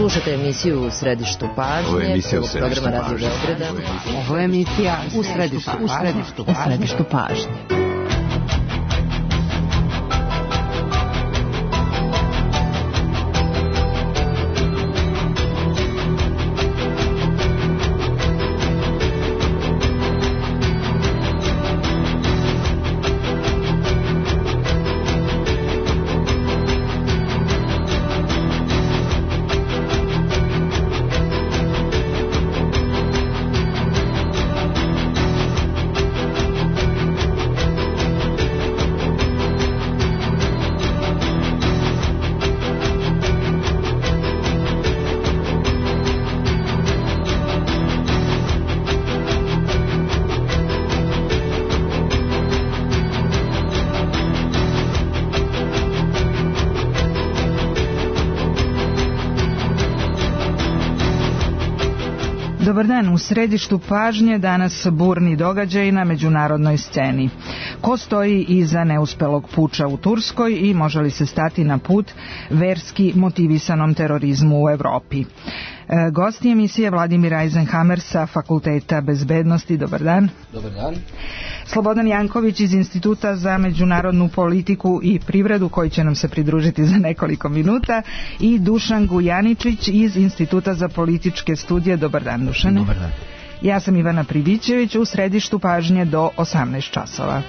Slušajte emisiju U središtu pažnje, programa Radio Beograda. Ovo je emisija U središtu pažnje. Dobar dan, u središtu pažnje danas burni događaj na međunarodnoj sceni. Ko stoji iza neuspelog puča u Turskoj i može li se stati na put verski motivisanom terorizmu u Evropi? Gost emisije Vladimir Eisenhammer sa Fakulteta bezbednosti. Dobar dan. Dobar dan. Slobodan Janković iz Instituta za međunarodnu politiku i privredu, koji će nam se pridružiti za nekoliko minuta, i Dušan Gujaničić iz Instituta za političke studije. Dobar dan, Dušane. Dobar dan. Ja sam Ivana Pribićević, u središtu pažnje do 18 časova.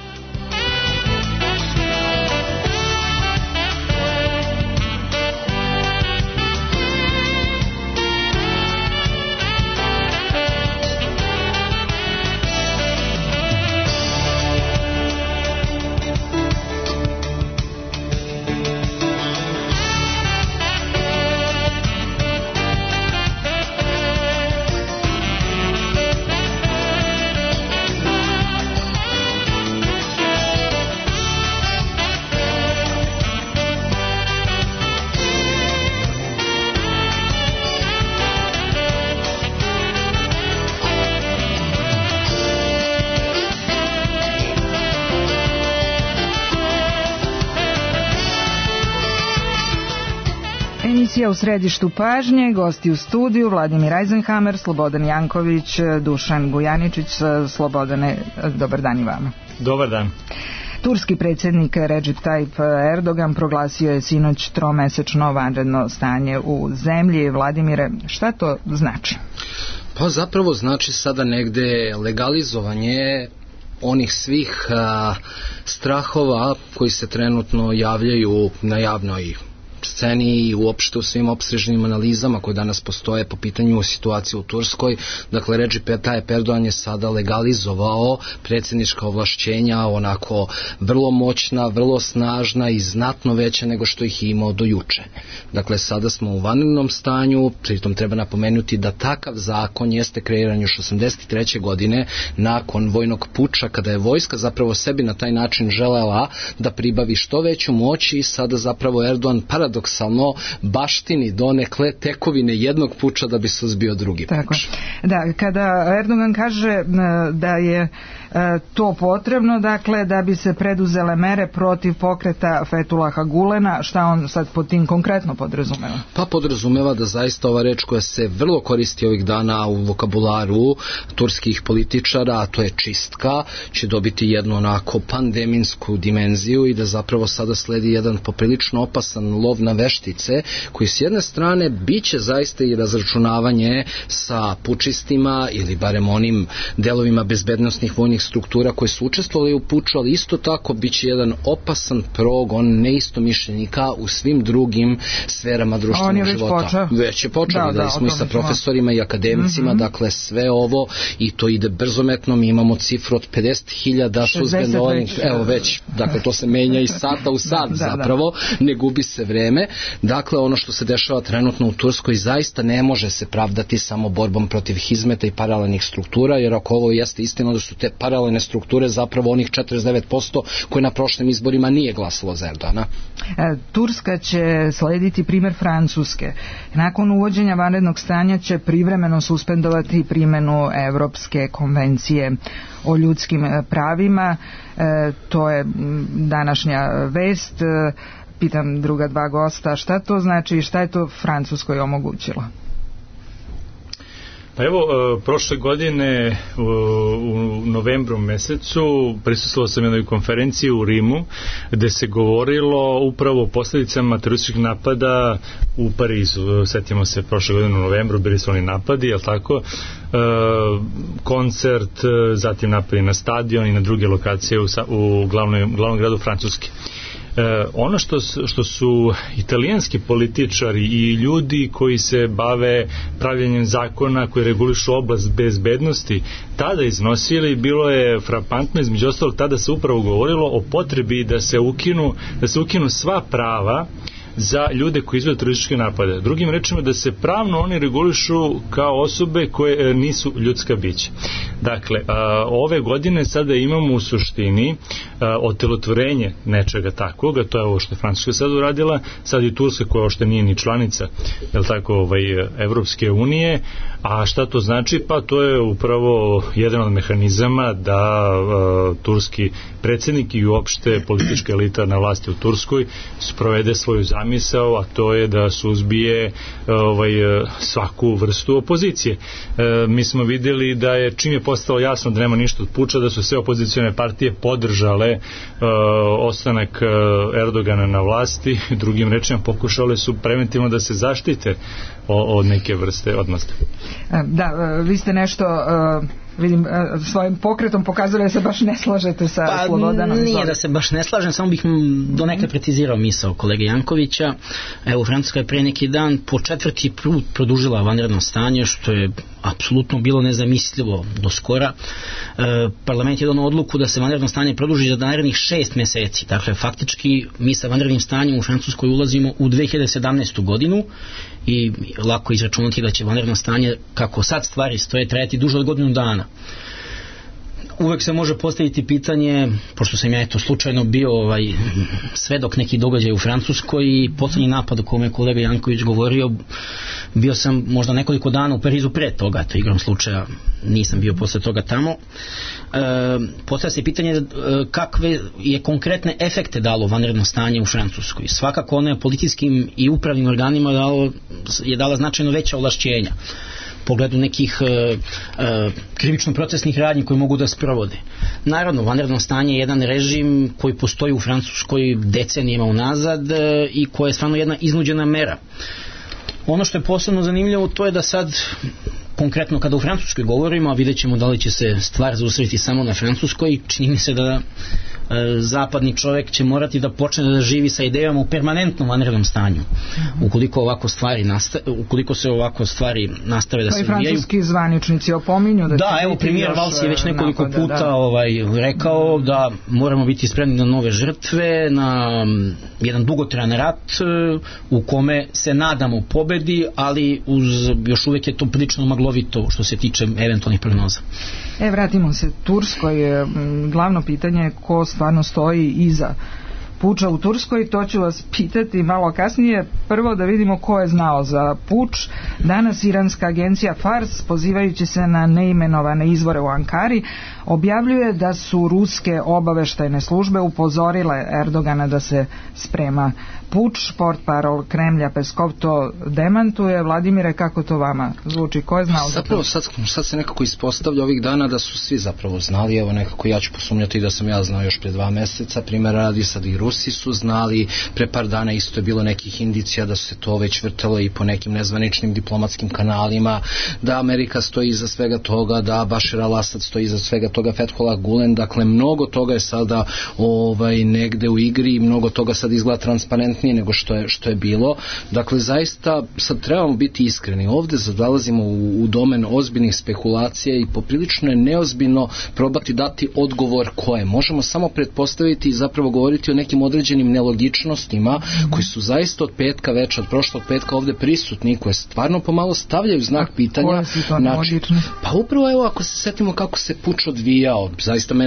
Emisija U središtu pažnje, gosti u studiju Vladimir Eisenhammer, Slobodan Janković, Dušan Gujaničić. Slobodane, dobar dan i vama. Dobar dan. Turski predsjednik Recep Tayyip Erdogan proglasio je sinoć tromesečno vanredno stanje u zemlji. Vladimire, šta to znači? Pa zapravo znači sada negde legalizovanje onih svih strahova koji se trenutno javljaju na javnoj sceni i uopšte u svim opsežnim analizama koje danas postoje po pitanju situacije u Turskoj. Dakle, Recep Tayyip Erdogan je sada legalizovao predsjednička ovlašćenja, onako vrlo moćna, vrlo snažna i znatno veća nego što ih je imao do juče. Dakle, sada smo u vanrednom stanju, pritom treba napomenuti da takav zakon jeste kreiran još 83. godine nakon vojnog puča, kada je vojska zapravo sebi na taj način želela da pribavi što veću moć i sada zapravo Erdogan paradoksalno baštini donekle tekovine jednog puča da bi suzbio drugi puč. Da, kada Erdogan kaže da je to potrebno, dakle, da bi se preduzele mere protiv pokreta Fethullaha Gulena, šta on sad pod tim konkretno podrazumeva? Pa podrazumeva da zaista ova reč koja se vrlo koristi ovih dana u vokabularu turskih političara, a to je čistka, će dobiti jednu onako pandeminsku dimenziju i da zapravo sada sledi jedan poprilično opasan lov na veštice, koji s jedne strane biće zaista i razračunavanje sa pučistima ili barem onim delovima bezbednosnih vojnih struktura koji su učestvovali u puču, ali isto tako biće jedan opasan progon neistomišljenika u svim drugim sferama društvenog života. Već je počeo, videli smo i sa profesorima i akademicima, dakle sve ovo, i to ide brzometno. Mi imamo cifru od 50.000 suspendovanih, evo već, dakle to se menja iz sata u sat zapravo, ne gubi se vreme. Dakle, ono što se dešava trenutno u Turskoj zaista ne može se pravdati samo borbom protiv hizmeta i paralelnih struktura, jer ako ovo jeste istina da su te paralelne strukture zapravo onih 49% koje na prošlim izborima nije glasalo za Erdogana. Turska će slediti primjer Francuske. Nakon uvođenja vanrednog stanja će privremeno suspendovati primjenu Evropske konvencije o ljudskim pravima. To je današnja vest. pitam druga dva gosta, šta to znači i šta je to Francuskoj omogućilo? Pa evo, prošle godine u novembru mesecu prisustvovao sam jednoj konferenciji u Rimu gde se govorilo upravo o posljedicama terorističkih napada u Parizu. Setimo se, prošle godine u novembru bili su oni napadi, jel tako? Koncert, zatim napadi na stadion i na druge lokacije u glavnom gradu Francuske. Ono što su italijanski političari i ljudi koji se bave pravljenjem zakona koji regulišu oblast bezbednosti tada iznosili, bilo je frapantno. Između ostalog, tada se upravo govorilo o potrebi da se ukinu sva prava za ljude koji izvode terorističke napade. Drugim rečima, da se pravno oni regulišu kao osobe koje nisu ljudska bića. Dakle, ove godine sada imamo u suštini otelotvorenje nečega takvoga, to je ovo što je Francuska sad uradila, sad i Turska koja ošte nije ni članica, jel tako, Evropske unije, a šta to znači? Pa to je upravo jedan od mehanizama da turski predsjednik i uopšte politička elita na vlasti u Turskoj sprovede svoju zamisao, a to je da suzbije svaku vrstu opozicije. Mi smo vidjeli da je, čim je postalo jasno da nema ništa od puča, da su sve opozicione partije podržale ostanak Erdogana na vlasti. Drugim rečima, pokušale su preventivno da se zaštite od neke vrste odmazde. Da, vi ste nešto vidim, svojim pokretom pokazali da se baš ne slažete sa Slobodanom. Nije da se baš ne slažem, samo bih donekle precizirao misao kolege Jankovića. Evo, Francuska je pre neki dan po 4. put produžila vanredno stanje, što je apsolutno bilo nezamislivo do skora. Parlament je donao odluku da se vanredno stanje produži za narednih 6 meseci. Dakle, faktički mi sa vanrednim stanjem u Francuskoj ulazimo u 2017. godinu i lako izračunati da će vanredno stanje, kako sad stvari stoje, trajati duže od godinu dana. Uvek se može postaviti pitanje, pošto sam ja slučajno bio svedok neki događaj u Francuskoj i poslednji napad o kome je kolega Janković govorio, bio sam možda nekoliko dana u Parizu pre toga, to igram slučaja nisam bio posle toga tamo. Postavlja se pitanje kakve je konkretne efekte dalo vanredno stanje u Francuskoj. Svakako ono je policijskim i upravnim organima je dala značajno veća ovlašćenja pogledu nekih krivično-procesnih radnji koji mogu da sprovode. Naravno, vanredno stanje je jedan režim koji postoji u Francuskoj decenijima unazad i koja je stvarno jedna iznuđena mera. Ono što je posebno zanimljivo, to je da sad konkretno kada u Francuskoj govorimo, a vidjet ćemo da li će se stvar zaustaviti samo na Francuskoj, čini mi se da zapadni čovjek će morati da počne da živi sa idejama u permanentnom vanrednom stanju. Ukoliko se ovako stvari nastave da se odvijaju. Pa i francuski zvaničnici opominju da će biti evo, premijer Valls je već nekoliko puta rekao da moramo biti spremni na nove žrtve, na jedan dugotrajan rat u kome se nadamo pobedi, ali još uvijek je to prilično maglovito što se tiče eventualnih prognoza. Vratimo se Turskoj. Glavno pitanje je ko stvarno stoji iza puča u Turskoj, to ću vas pitati malo kasnije. Prvo da vidimo ko je znao za puč. Danas iranska agencija Fars, pozivajući se na neimenovane izvore u Ankari, objavljuje da su ruske obaveštajne službe upozorile Erdogana da se sprema puč. Portparol Kremlja Peskov to demantuje. Vladimire, kako to vama zvuči? Ko je znao za puč? Sad se nekako ispostavlja ovih dana da su svi zapravo znali. Evo, nekako ja ću posumnjati da sam ja znao još pre 2 meseca. Primjer radi, sad i Rusi su znali. Pre par dana isto je bilo nekih indicija da se to već vrtelo i po nekim nezvaničnim diplomatskim kanalima, da Amerika stoji iza svega toga, da Bashar al-Assad stoji iza svega toga, Fethullah Gulen. Dakle, mnogo toga je sada negde u igri i mnogo toga sad izgleda transparentnije nego što je bilo. Dakle, zaista sad trebamo biti iskreni. Ovde zadalazimo u domen ozbiljnih spekulacija i poprilično je neozbiljno probati dati odgovor koje. Možemo samo pretpostaviti i zapravo govoriti o nekim određenim nelogičnostima koji su zaista od petka večer, od prošlog petka ovde prisutni, koje stvarno pomalo stavljaju znak pitanja. Pa upravo evo, ako se setimo kako se puč odvijao, zaista mene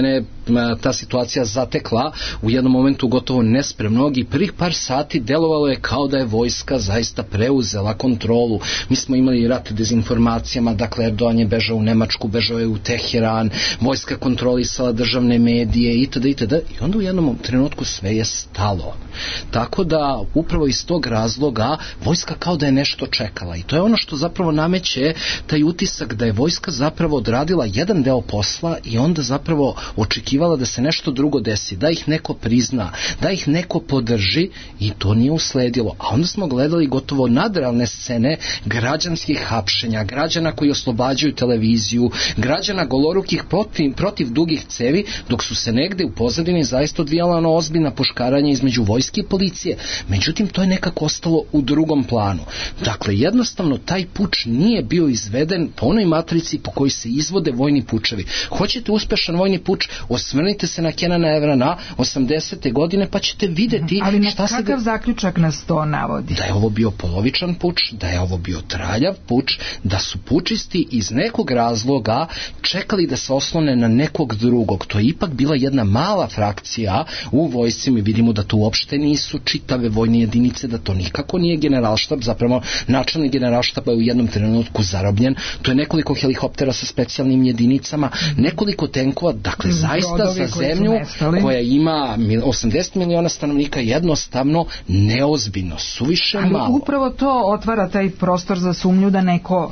ta situacija zatekla u jednom momentu gotovo nespremnog i prvih par sati delovalo je kao da je vojska zaista preuzela kontrolu. Mi smo imali rat dezinformacijama, dakle Erdogan je bežao u Nemačku, bežao je u Teheran, vojska kontrolisala državne medije itd. I onda u jednom trenutku sve je stalo. Tako da upravo iz tog razloga vojska kao da je nešto čekala i to je ono što zapravo nameće taj utisak da je vojska zapravo odradila jedan deo posla i onda zapravo očekivala da se nešto drugo desi, da ih neko prizna, da ih neko podrži i to nije usledilo. A onda smo gledali gotovo nadrealne scene građanskih hapšenja, građana koji oslobađaju televiziju, građana golorukih protiv dugih cevi, dok su se negde u pozadini zaista odvijala ono ozbiljna puškaranja između vojske i policije. Međutim, to je nekako ostalo u drugom planu. Dakle, jednostavno taj puč nije bio izveden po onoj matrici po kojoj se izvode vojni pučevi. Hoćete uspešan vojni puč, osvrnite se na Kenana Evrana 80. godine pa ćete videti ali šta se... Ali na kakav zaključak nas to navodi? Da je ovo bio polovičan puč, da je ovo bio traljav puč, da su pučisti iz nekog razloga čekali da se oslone na nekog drugog. To je ipak bila jedna mala frakcija u vojsci. Mi vidimo da to uopšte nisu čitave vojne jedinice, da to nikako nije generalštab, zapravo načelnik generalštaba je u jednom trenutku zarobljen. To je nekoliko helikoptera sa specijalnim jedinicama, nekoliko tenkova, dakle zaista za zemlju koja ima 80 miliona stanovnika jednostavno neozbiljno, suviše malo. Ali upravo to otvara taj prostor za sumnju da neko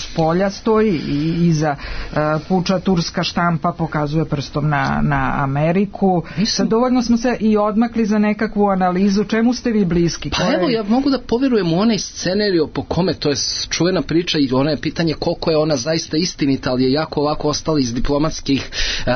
s stoji i iza puča turska štampa pokazuje prstom na Ameriku. Sad dovoljno smo se i odmakli za nekakvu analizu. Čemu ste vi bliski? Pa evo, ja mogu da poverujem u onaj scenario po kome, to je čuvena priča i ono je pitanje koliko je ona zaista istinita, ali je jako ovako ostala iz diplomatskih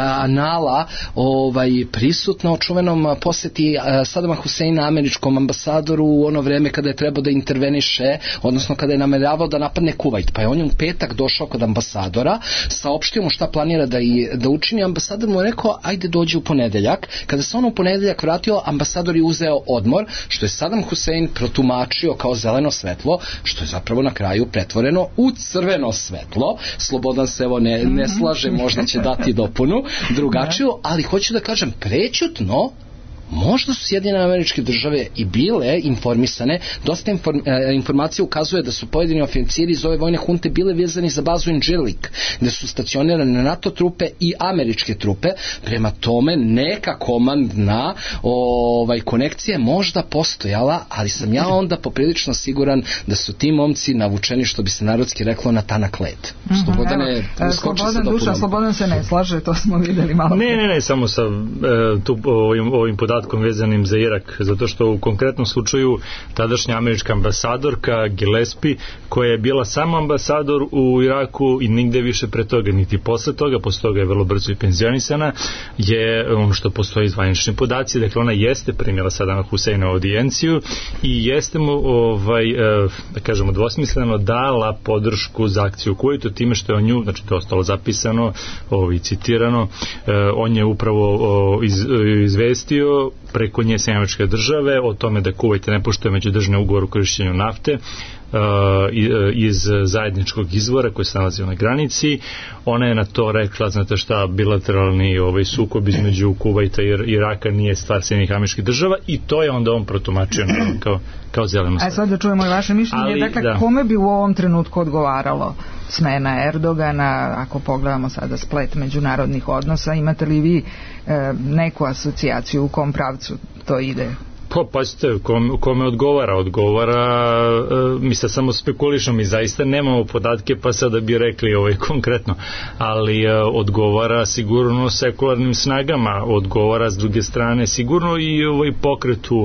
anala prisutna o čuvenom poseti Sadama Huseina američkom ambasadoru u ono vreme kada je trebao da interveniše, odnosno kada je nameravao da napadne Kuvajt. Pa je on u petak došao kod ambasadora, saopštio mu šta planira da učini. Ambasador mu je rekao, ajde dođi u ponedeljak. Kada se on u ponedeljak vratio, ambasador je uzeo odmor, što je Sadam Husein protumačio kao zeleno svetlo, što je zapravo na kraju pretvoreno u crveno svetlo. Slobodan se evo ne slaže, možda će dati dopunu drugačiju, ali hoću da kažem prećutno, možda su Sjedinjene Američke Države i bile informisane, dosta informacija ukazuje da su pojedini oficiri iz ove vojne hunte bile vezani za bazu Incirlik, gde su stacionirane NATO trupe i američke trupe. Prema tome neka komandna konekcija možda postojala, ali sam ja onda poprilično siguran da su ti momci navučeni, što bi se narodski reklo, na tanak led. Slobodane, Slobodan se ne slaže, to smo videli malo. Ne, samo sa ovim podatkom vezanim za Irak, zato što u konkretnom slučaju tadašnja američka ambasadorka Gillespie, koja je bila samo ambasador u Iraku i nigde više pre toga, niti posle toga je vrlo brzo i penzionisana, je ono što postoji zvanični podaci, dakle ona jeste primila Sadama Huseina audijenciju i jeste mu da kažemo dvosmisleno dala podršku za akciju Kuvajtu time što je on nju, znači to je ostalo zapisano i citirano, on je upravo izvestio preko nje Sjedinjene Države o tome da Kuvajt ne poštuje međudržavni ugovor o korišćenju nafte iz zajedničkog izvora koji se nalazi na granici. Ona je na to rekla, znate šta, bilateralni sukob između Kuvajta i Iraka nije stvar Sjedinjenih Američkih Država i to je onda on protumačio kao zeleno svetlo. A sad da čujemo i vaše mišljenje, dakle kome bi u ovom trenutku odgovaralo smena Erdogana, ako pogledamo sada splet međunarodnih odnosa, imate li vi neku asocijaciju u kom pravcu to ide? Pazite, kome odgovara, mi sad samo spekulišemo, mi zaista nemamo podatke pa sada bi rekli konkretno, ali odgovara sigurno sekularnim snagama, odgovara s druge strane sigurno i pokretu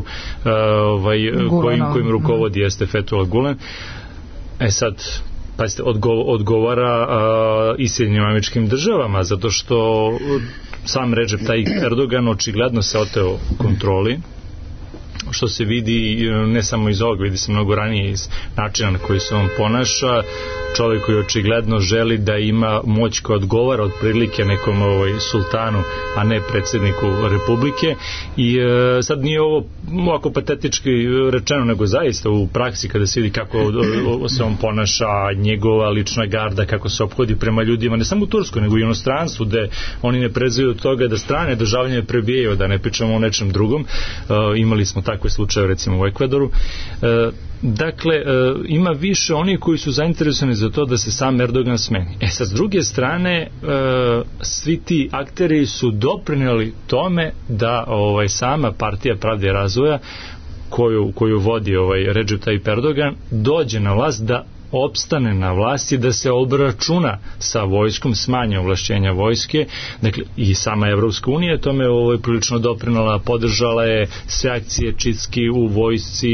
kojim rukovodi jeste Fethullah Gulen. Sad pazite, odgovara i Sjedinjenim Američkim Državama, zato što sam Recep Tayyip Erdogan očigledno se oteo kontroli što se vidi ne samo iz ovog, vidi se mnogo ranije iz načina na koji se on ponaša, čovjek koji očigledno želi da ima moć koja odgovara otprilike nekom sultanu, a ne predsjedniku Republike. I sad nije ovo ovako patetički rečeno, nego zaista u praksi kada se vidi kako se on ponaša, njegova lična garda, kako se ophodi prema ljudima, ne samo u Turskoj, nego i u inostranstvu, gde oni ne prezaju od toga da strane državljane prebijaju, da ne pričamo o nečem drugom. Imali smo takve slučaje recimo u Ekvadoru. Dakle, ima više oni koji su zainteresovani za to da se sam Erdogan smeni. Sad, s druge strane, svi ti akteri su doprinijeli tome da sama partija Pravde i razvoja koju vodi Recep Tayyip Erdogan dođe na vlast, da opstane na vlasti, da se obračuna sa vojskom, smanje ovlašćenja vojske. Dakle, i sama Evropska unija tome prilično doprinala, podržala je sve akcije čistki u vojsci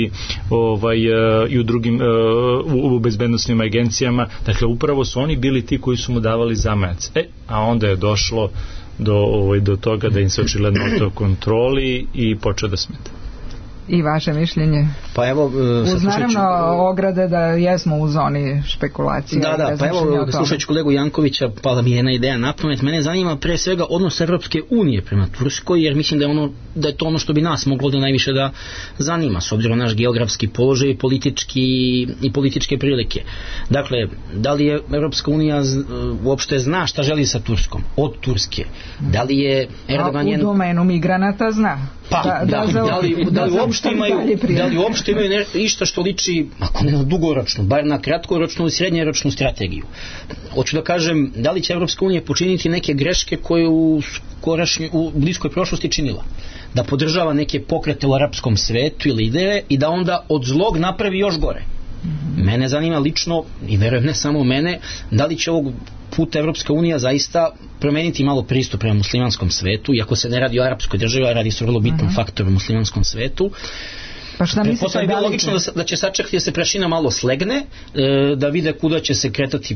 i u drugim u bezbednosnim agencijama. Dakle, upravo su oni bili ti koji su mu davali zamajac. A onda je došlo do toga da im se očigledno to kontroli i počeo da smeta. I vaše mišljenje? Pa evo, uz naravno ograde da jesmo u zoni špekulacije. Pa evo, slušajući kolegu Jankovića, pala mi je jedna ideja na pamet. Mene zanima pre svega odnos Evropske unije prema Turskoj, jer mislim da je to ono što bi nas moglo da najviše da zanima, s obzirom na naš geografski položaj i političke prilike. Dakle, da li je Evropska unija uopšte zna šta želi sa Turskom? Od Turske. Da li je Erdogan... U domenu migranata zna. Da li uopšte imaju išta što liči, ako ne na dugoročnu, bar na kratkoročnu i srednjoročnu strategiju. Hoću da kažem, da li će Evropska unija počiniti neke greške koje u bliskoj prošlosti činila? Da podržava neke pokrete u arapskom svetu ili lidere i da onda od zlog napravi još gore. Mene zanima lično, i verujem ne samo mene, da li će ovog puta Evropska unija zaista promeniti malo pristup prema muslimanskom svetu, iako se ne radi o arapskoj državi, a radi se o vrlo bitnom faktoru u muslimanskom svetu. Pa šta mislite, je bilo logično da će sačekati da se prašina malo slegne, da vide kuda će se kretati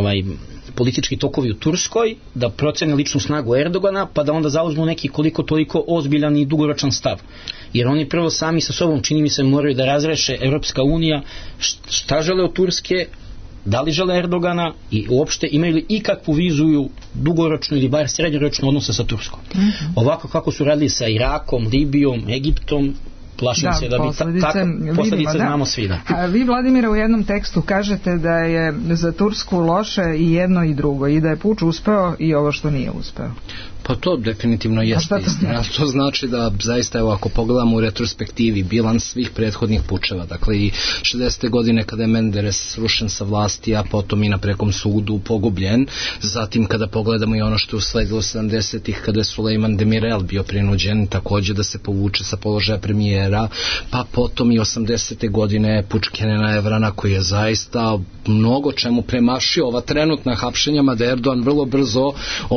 politički tokovi u Turskoj, da procene ličnu snagu Erdogana, pa da onda zauzmu neki koliko toliko ozbiljan i dugoročan stav. Jer oni prvo sami sa sobom, čini mi se, moraju da razreše Evropska unija šta žele od Turske, da li žele Erdogana i uopšte imaju li ikakvu viziju dugoročnu ili bar srednjoročnu odnosa sa Turskom. Ovako kako su radili sa Irakom, Libijom, Egiptom, plašim se da bi posljedice znamo svi. A vi, Vladimire, u jednom tekstu kažete da je za Tursku loše i jedno i drugo, i da je puč uspeo i ovo što nije uspeo. Pa to definitivno jeste istina. To znači da zaista, evo, ako pogledamo u retrospektivi bilans svih prethodnih pučeva, dakle i 60. godine kada je Menderes srušen sa vlasti, a potom i na prekom sudu pogubljen, zatim kada pogledamo i ono što je usledilo 70-ih kada je Sulejman Demirel bio prinuđen također da se povuče sa položaja premijera, pa potom i 80. godine puč Kenana Evrana koji je zaista mnogo čemu premašio ova trenutna hapšenjama, da Erdogan vrlo brzo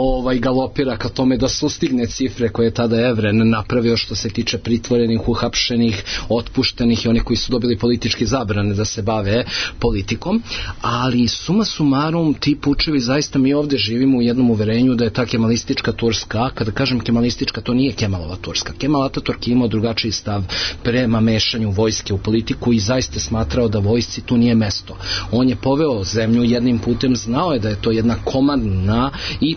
galopira ka tome da sustigne cifre koje je tada Evren napravio što se tiče pritvorenih, uhapšenih, otpuštenih i oni koji su dobili političke zabrane da se bave politikom, ali suma sumarum ti pučevi, zaista mi ovdje živimo u jednom uverenju da je ta kemalistička Turska, kada kažem kemalistička, to nije Kemalova Turska. Kemal Ataturk je imao drugačiji stav prema mešanju vojske u politiku i zaista smatrao da vojsci tu nije mesto. On je poveo zemlju jednim putem, znao je da je to jedna komandna i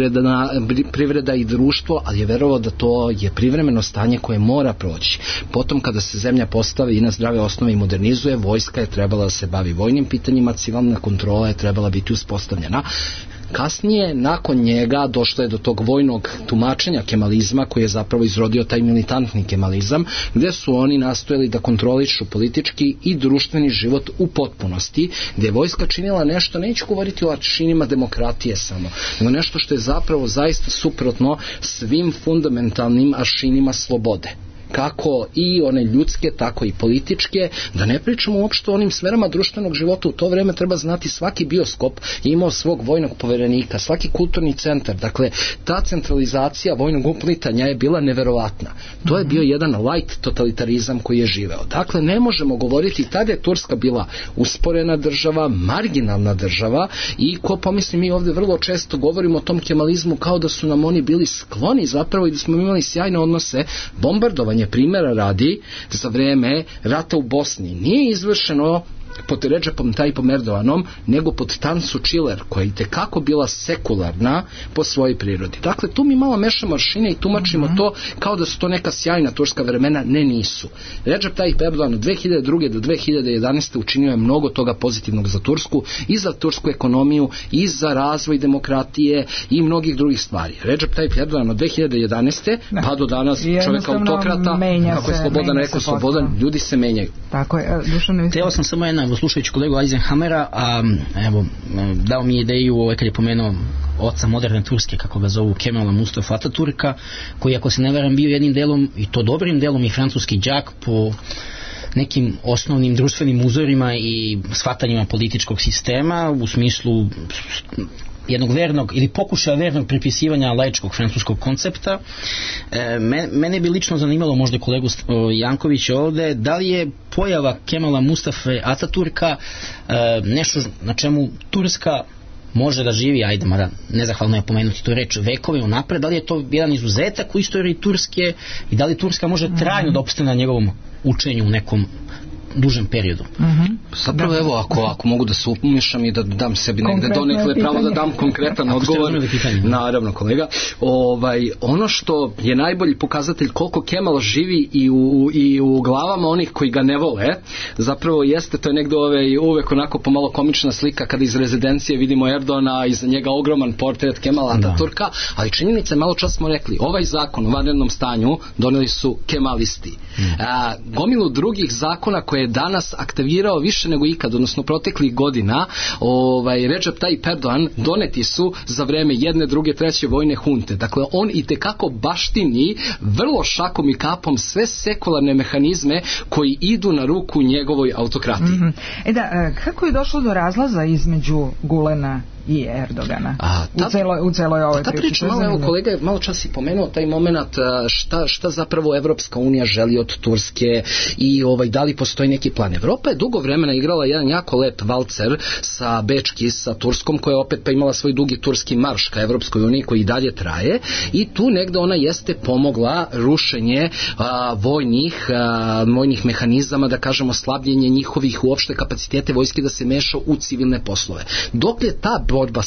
privreda i društvo, ali je verovao da to je privremeno stanje koje mora proći. Potom kada se zemlja postavi i na zdrave osnove i modernizuje, vojska je trebala da se bavi vojnim pitanjima, civilna kontrola je trebala biti uspostavljena. Kasnije, nakon njega, došlo je do tog vojnog tumačenja kemalizma koji je zapravo izrodio taj militantni kemalizam, gdje su oni nastojali da kontrolišu politički i društveni život u potpunosti, gdje je vojska činila nešto, neću govoriti o aršinima demokratije samo, nego nešto što je zapravo zaista suprotno svim fundamentalnim aršinima slobode. Kako i one ljudske, tako i političke, da ne pričamo uopšte o onim sferama društvenog života. U to vreme treba znati, svaki bioskop je imao svog vojnog poverenika, svaki kulturni centar, dakle ta centralizacija vojnog uplitanja je bila neverovatna. To je bio jedan light totalitarizam koji je živeo. Dakle, ne možemo govoriti, tada je Turska bila usporena država, marginalna država i ko pomisli, mi ovdje vrlo često govorimo o tom kemalizmu kao da su nam oni bili skloni zapravo i da smo imali sjajne odnose, bombardovanje bombardovanje. Primjera radi, za vreme rata u Bosni nije izvršeno pod Redžepom Tayyipom Erdoganom, nego pod Tansu Čiler, koja je itekako bila sekularna po svojoj prirodi. Dakle, tu mi malo mešamo aršine i tumačimo to kao da su to neka sjajna turska vremena. Ne, nisu. Redžep Tayyip Erdogan od 2002. do 2011. učinio je mnogo toga pozitivnog za Tursku, i za tursku ekonomiju, i za razvoj demokratije i mnogih drugih stvari. Redžep Tayyip Erdogan od 2011. pa do danas čovjek autokrata, kako je Slobodan rekao, Slobodan, ljudi se menjaju. Tako je. Teo sam samo jedna, slušajući kolegu Eisenhamera, a evo, dao mi ideju kad je pomenuo oca moderne Turske, kako ga zovu, Kemala Mustafa Ataturka, koji, ako se ne varam, bio jednim delom, i to dobrim delom, i francuski đak po nekim osnovnim društvenim uzorima i shvatanjima političkog sistema, u smislu jednog vernog ili pokušaja vernog pripisivanja laičkog francuskog koncepta. Mene bi lično zanimalo, možda kolegu Jankovića ovde, da li je pojava Kemala Mustafa Ataturka nešto na čemu Turska može da živi, ajde, mada nezahvalno je pomenuti tu reč, vekove unapred, da li je to jedan izuzetak u istoriji Turske i da li Turska može trajno da opstane na njegovom učenju u nekom dužem periodu. Zapravo, evo, ako mogu da se umišam i da dam sebi negde donekle pravo da dam konkretan odgovor. Naravno, kolega. Ono što je najbolji pokazatelj koliko Kemal živi i u glavama onih koji ga ne vole, zapravo jeste, to je negde uvek onako pomalo komična slika kada iz rezidencije vidimo Erdogana, iza njega ogroman portret Kemala Ataturka, ali činjenica je, malo čas smo rekli, ovaj zakon o vanrednom stanju doneli su kemalisti. Gomilu drugih zakona koje je danas aktivirao više nego ikad, odnosno proteklih godina, Redžep Tayyip Erdogan, doneti su za vreme jedne, druge, treće vojne hunte. Dakle, on itekako baštini vrlo šakom i kapom sve sekularne mehanizme koji idu na ruku njegovoj autokratiji. Kako je došlo do razlaza između Gulena i Erdogana u celoj ovoj priči? Ta priča, kolega je malo čas i pomenuo taj moment šta zapravo Evropska unija želi od Turske i da li postoji neki plan. Evropa je dugo vremena igrala jedan jako lep valcer sa Bečki, sa Turskom, koja je opet pa imala svoj dugi turski marš ka Evropskoj uniji koji dalje traje, i tu negde ona jeste pomogla rušenje vojnih mehanizama, da kažemo slabljenje njihovih uopšte kapacitete vojske da se meša u civilne poslove. Dok je ta borba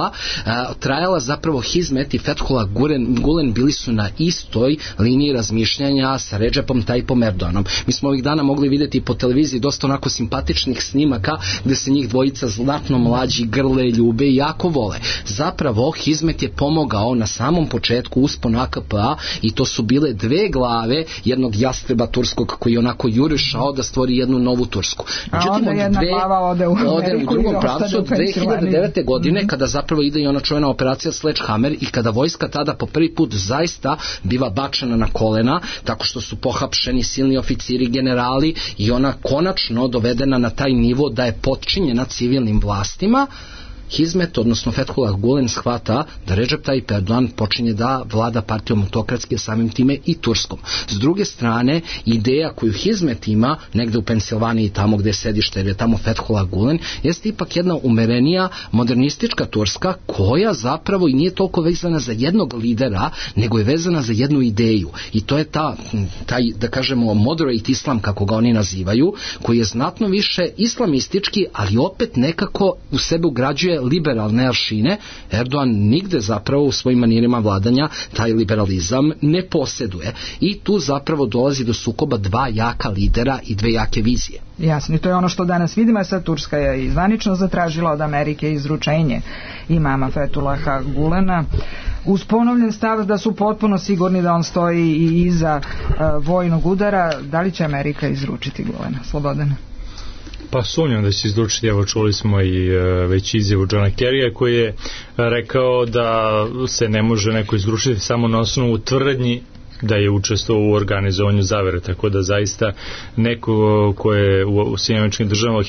trajala, zapravo Hizmet i Fethullah Gulen bili su na istoj liniji razmišljanja sa Redžepom Tayyipom Erdoganom. Mi smo ovih dana mogli vidjeti po televiziji dosta onako simpatičnih snimaka gde se njih dvojica znatno mlađi, grle, ljube i jako vole. Zapravo Hizmet je pomogao na samom početku usponu AKP-a, i to su bile dve glave jednog jastreba turskog koji je onako jurišao da stvori jednu novu Tursku. Međutim, jedna glava ode u Ameriku, u drugom pravcu od 2009. godine, kada zapravo ide i ona čuvena operacija Sledgehammer, i kada vojska tada po prvi put zaista biva bačena na kolena, tako što su pohapšeni silni oficiri, generali, i ona konačno dovedena na taj nivo da je potčinjena civilnim vlastima. Hizmet, odnosno Fethullah Gulen, shvata da Redžep Tayyip Erdogan počinje da vlada partijom autokratske, samim time i Turskom. S druge strane, ideja koju Hizmet ima negde u Pensilvaniji, tamo gde je sedište, jer je tamo Fethullah Gulen, jeste ipak jedna umerenija, modernistička Turska, koja zapravo i nije toliko vezana za jednog lidera, nego je vezana za jednu ideju. I to je taj, da kažemo, moderate islam, kako ga oni nazivaju, koji je znatno više islamistički, ali opet nekako u sebe ugrađuje liberalne aršine. Erdogan nigde zapravo u svojim manirima vladanja taj liberalizam ne posjeduje, i tu zapravo dolazi do sukoba dva jaka lidera i dve jake vizije. Jasno, i to je ono što danas vidimo. Sad Turska je i zvanično zatražila od Amerike izručenje imama Fethullaha Gulena uz ponovljen stav da su potpuno sigurni da on stoji i iza vojnog udara. Da li će Amerika izručiti Gulena? Slobodana? Pa sumnjam da će izručiti. Evo, čuli smo i već izjavu Johna Kerrya koji je rekao da se ne može neko izručiti samo na osnovu tvrdnji da je učestvovao u organizovanju zavere, tako da zaista neko ko je u Sjedinjenim Američkim Državama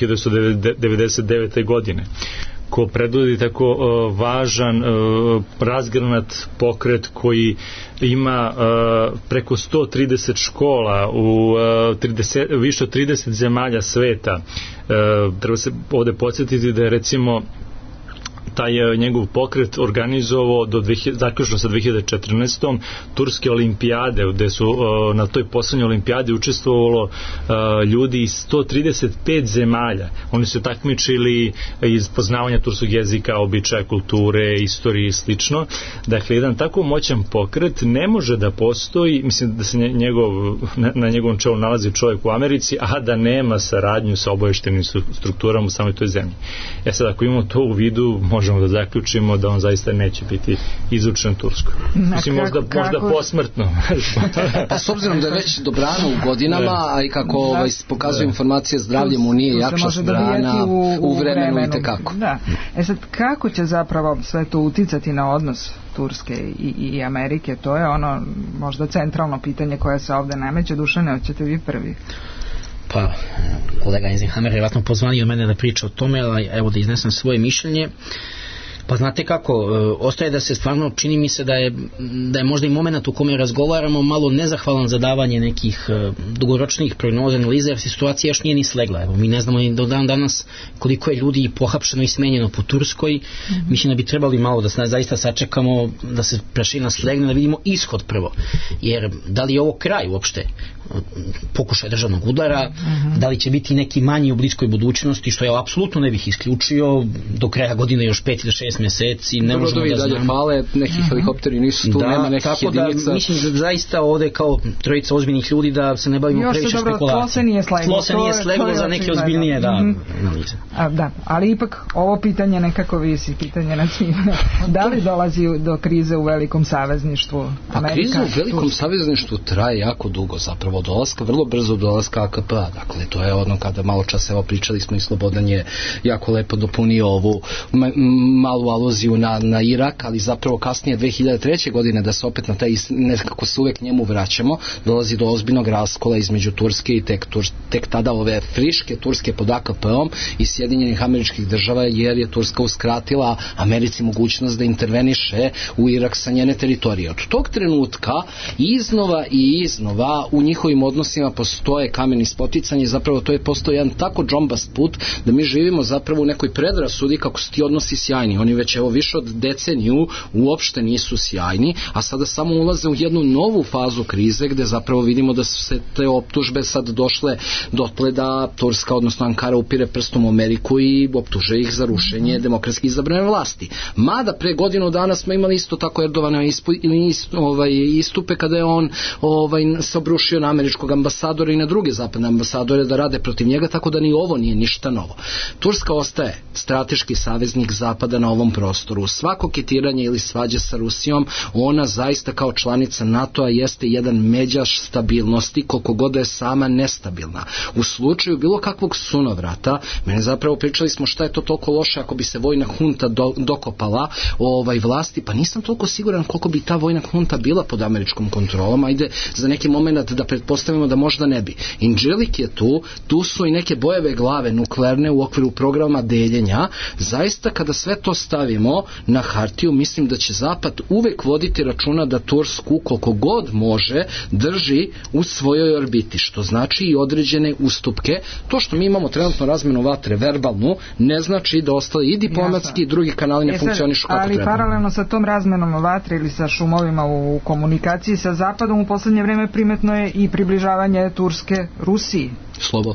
1999. godine ko predvodi tako važan razgranat pokret koji ima preko 130 škola u više od 30 zemalja sveta. Treba se ovde podsjetiti da je recimo taj njegov pokret organizovao zaključno sa 2014. turske olimpijade, gde su na toj poslednjoj olimpijadi učestvovalo ljudi iz 135 zemalja. Oni su takmičili iz poznavanja turskog jezika, običaja, kulture, istorije i slično. Dakle, jedan tako moćan pokret ne može da postoji, mislim da se na njegovom čelu nalazi čovjek u Americi, a da nema saradnju sa obaveštenim strukturama u samoj toj zemlji. Sad, ako imamo to u vidu, možemo da zaključimo da on zaista neće biti izučen Turskoj. Mislim, možda posmrtno. Pa s obzirom da je već dobrano u godinama, a i kako pokazuju informacije, zdravlje mu nije jakša strana u vremenu i tekako. Da. Sad, kako će zapravo sve to uticati na odnos Turske i Amerike? To je ono možda centralno pitanje koje se ovde nameće. Dušane, hoćete vi prvi? Pa, kolega Eisenhammer je vjerojatno pozvanio mene da priča o tome, ali evo da iznesem svoje mišljenje. Pa znate kako, ostaje da se stvarno, čini mi se da je možda i moment u kome razgovaramo malo nezahvalan za davanje nekih dugoročnih prognoza, analiza, jer situacija još nije ni slegla. Evo, mi ne znamo ni do dan danas koliko je ljudi pohapšeno i smenjeno po Turskoj. Mislim da bi trebali malo da zaista sačekamo da se prašina slegne, da vidimo ishod prvo. Jer da li je ovo kraj uopšte pokušaj državnog udara, da li će biti neki manji u bliskoj budućnosti, što ja apsolutno ne bih isključio, do kraja godine još 5 ili 6 mjeseci, ne možemo da znamo. Dalje fale, neki helikopteri nisu tu, nema nekih jedinica. Da, mislim da zaista ovde kao trojica ozbiljnih ljudi da se ne bavimo previše špekulacije. Tlo se nije sleglo za neke ozbiljnije analize. Da, ali ipak ovo pitanje nekako visi, pitanje na svima. Da li dolazi do krize u velikom savezništvu Amerika? Pa kriza u velikom savezništvu traje jako dugo, zapravo dolaska, vrlo brzo dolaska AKP-a, dakle to je ono kada malo čas evo pričali smo i Slobodan je jako lepo dopunio ovu malu aluziju na Irak, ali zapravo kasnije 2003. godine da se opet na taj nekako se uvek njemu vraćamo, dolazi do ozbiljnog raskola između Turske i tek tada ove friške Turske pod AKP-om i Sjedinjenih Američkih Država, jer je Turska uskratila Americi mogućnost da interveniše u Irak sa njene teritorije. Od tog trenutka iznova i iznova u njihovim odnosima postoje kameni spoticanje, zapravo to je postao jedan tako džombast put da mi živimo zapravo u nekoj predrasudi kako su ti odnosi sjajni. Oni već evo više od deceniju uopšte nisu sjajni, a sada samo ulaze u jednu novu fazu krize gde zapravo vidimo da su se te optužbe sad došle dotle da Turska, odnosno Ankara, upire prstom u Ameriku i optuže ih za rušenje demokratski izabrane vlasti. Mada pre godinu dana smo imali isto tako Erdogana istupe kada je on se obrušio na američkog ambasadora i na druge zapadne ambasadore da rade protiv njega, tako da ni ovo nije ništa novo. Turska ostaje strateški saveznik Zapada na ovom prostoru. Svako ketiranje ili svađa sa Rusijom, ona zaista kao članica NATO-a jeste jedan međaš stabilnosti, koliko god je sama nestabilna. U slučaju bilo kakvog sunovrata, mene zapravo pričali smo šta je to toliko loše ako bi se vojna hunta dokopala vlasti, pa nisam toliko siguran koliko bi ta vojna hunta bila pod američkom kontrolom. Ajde za neki moment da pretpostavimo da možda ne bi. Inđelik je tu su i neke bojeve glave nuklearne u okviru programa deljenja. Zaista kada sve to stavimo na hartiju, mislim da će Zapad uvek voditi računa da Tursku koliko god može drži u svojoj orbiti, što znači i određene ustupke. To što mi imamo trenutno razmenu vatre verbalnu, ne znači da ostali i diplomatski i drugi kanali ne funkcionišu kako treba. Ali paralelno sa tom razmenom vatre ili sa šumovima u komunikaciji sa Zapadom u poslednje vreme primetno je i približavanje Turske Rusiji. Slobodno.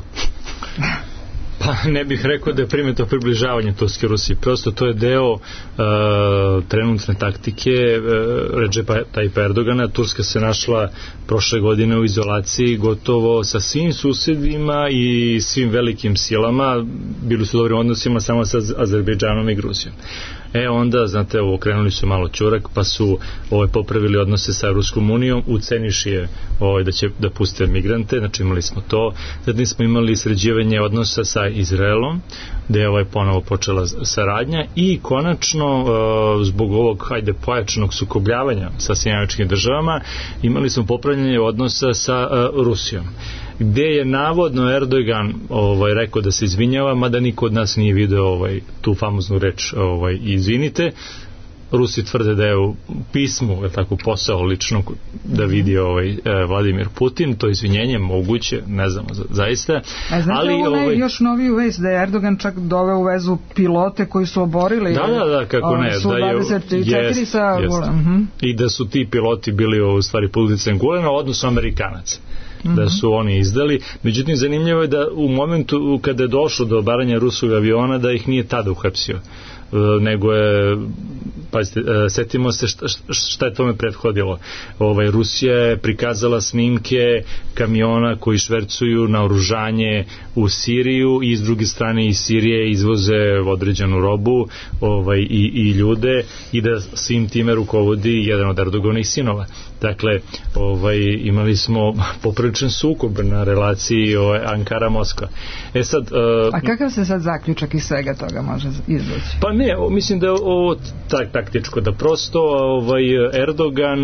Pa ne bih rekao da je primetno približavanje Turske Rusiji. Prosto to je deo trenutne taktike Redžepa Tajpa Erdogana. Turska se našla prošle godine u izolaciji gotovo sa svim susedima i svim velikim silama. Bili su u dobrim odnosima samo sa Azerbejdžanom i Gruzijom. Onda, znate, okrenuli su malo ćurak, pa su popravili odnose sa Ruskom unijom, uceniši je da će da puste migrante, znači imali smo to. Zatim smo imali sređivanje odnosa sa Izraelom, gde je ponovo počela saradnja i konačno, zbog ovog, pojačanog sukobljavanja sa Sjedinjenim Državama, imali smo popravljanje odnosa sa Rusijom, gde je navodno Erdogan rekao da se izvinjava, mada niko od nas nije video tu famoznu reč izvinite. Rusi tvrde da je u pismu tako posao lično da vidi Vladimir Putin, to izvinjenje moguće, ne znamo zaista. Ali još noviju vest da je Erdogan čak doveo u vezu pilote koji su oborili kako ne, Su-24 sa Gulenom. I da su ti piloti bili u stvari pod uticajem Gulena, odnosno Amerikanaca. Da su oni izdali. Međutim, zanimljivo je da u momentu kada je došlo do obaranja ruskog aviona da ih nije tada uhapsio, nego je, pazite, setimo se šta je tome prethodilo. Rusija je prikazala snimke kamiona koji švercuju naoružanje u Siriju i s druge strane iz Sirije izvoze određenu robu i ljude, i da svim time rukovodi jedan od Erdoganovih sinova. Dakle, imali smo popriličan sukob na relaciji Ankara-Moskva. Sad, a kakav se sad zaključak iz svega toga može izvući? Pa ne, mislim da je ovo taktičko, da prosto Erdogan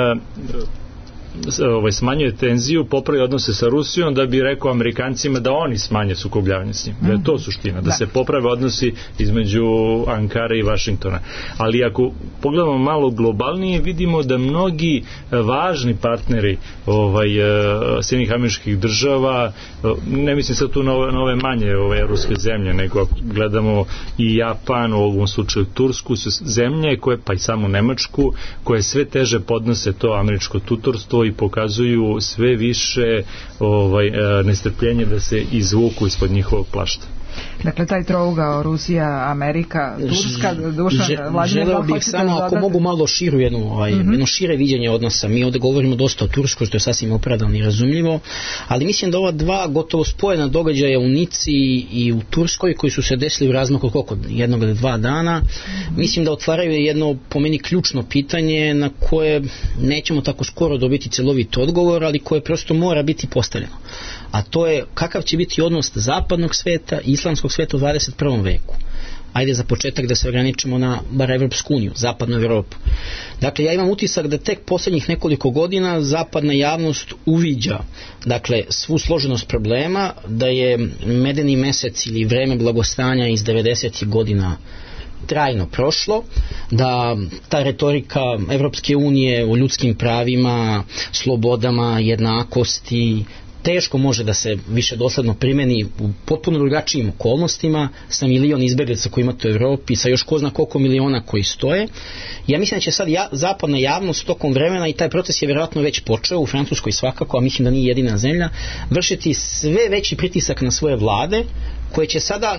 smanjuje tenziju, popravi odnose sa Rusijom da bi rekao Amerikancima da oni smanje sukobljavanje s njim. Da je to suština, da se poprave odnosi između Ankare i Vašingtona. Ali ako pogledamo malo globalnije, vidimo da mnogi važni partneri Sjedinjenih Američkih Država, ne mislim sad tu na ove manje ruske zemlje, nego ako gledamo i Japan, u ovom slučaju Tursku, su zemlje koje, pa i samo Nemačku, koje sve teže podnose to američko tutorstvo i pokazuju sve više nestrpljenje da se izvuku ispod njihovog plašta. Dakle, taj trougao Rusija, Amerika, Turska, želeo bih samo, ako mogu malo širu jedno šire viđenje odnosa. Mi ovdje govorimo dosta o Turskoj, što je sasvim opravdano i razumljivo, ali mislim da ova dva gotovo spojena događaja u Nici i u Turskoj, koji su se desili u razmaku koliko, 1 ili 2 dana, mislim da otvaraju jedno, po meni, ključno pitanje na koje nećemo tako skoro dobiti celovit odgovor, ali koje prosto mora biti postavljeno. A to je kakav će biti odnos zapadnog sveta i islamskog sveta u 21. veku. Ajde za početak da se ograničimo na bar Evropsku uniju, zapadnu Evropu. Dakle, ja imam utisak da tek posljednjih nekoliko godina zapadna javnost uviđa, dakle, svu složenost problema, da je medeni mesec ili vreme blagostanja iz 90. godina trajno prošlo, da ta retorika Evropske unije o ljudskim pravima, slobodama, jednakosti teško može da se više dosledno primeni u potpuno drugačijim okolnostima, sa milion izbjeglica koji imate u Evropi, sa još ko zna koliko miliona koji stoje. Ja mislim da će sad zapadna javnost tokom vremena, i taj proces je vjerojatno već počeo u Francuskoj svakako, a mislim da nije jedina zemlja, vršiti sve veći pritisak na svoje vlade, koje će sada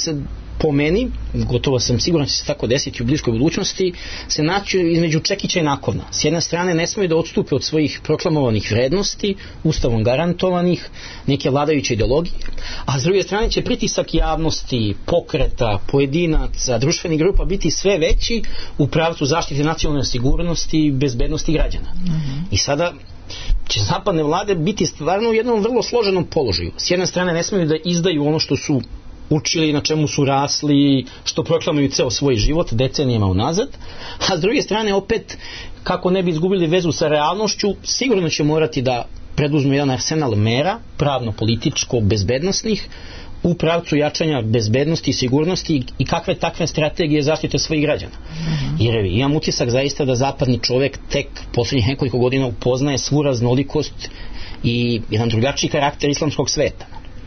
po meni, gotovo sam siguran će se tako desiti u bliskoj budućnosti, se naći između čekića i nakovna. S jedne strane ne smiju da odstupe od svojih proklamovanih vrednosti, ustavom garantovanih, neke vladajuće ideologije, a s druge strane će pritisak javnosti, pokreta, pojedinaca, društvenih grupa biti sve veći u pravcu zaštite nacionalne sigurnosti i bezbednosti građana. I sada će zapadne vlade biti stvarno u jednom vrlo složenom položaju. S jedne strane ne smiju da izdaju ono što su učili, na čemu su rasli, što proklamuju ceo svoj život decenijama unazad, a s druge strane opet, kako ne bi izgubili vezu sa realnošću, sigurno će morati da preduzmu jedan arsenal mera, pravno-političko, bezbednosnih, u pravcu jačanja bezbednosti i sigurnosti i kakve takve strategije zaštite svojih građana. Jer imam utisak zaista da zapadni čovjek tek posljednjih nekoliko godina upoznaje svu raznolikost i jedan drugačiji karakter islamskog sveta.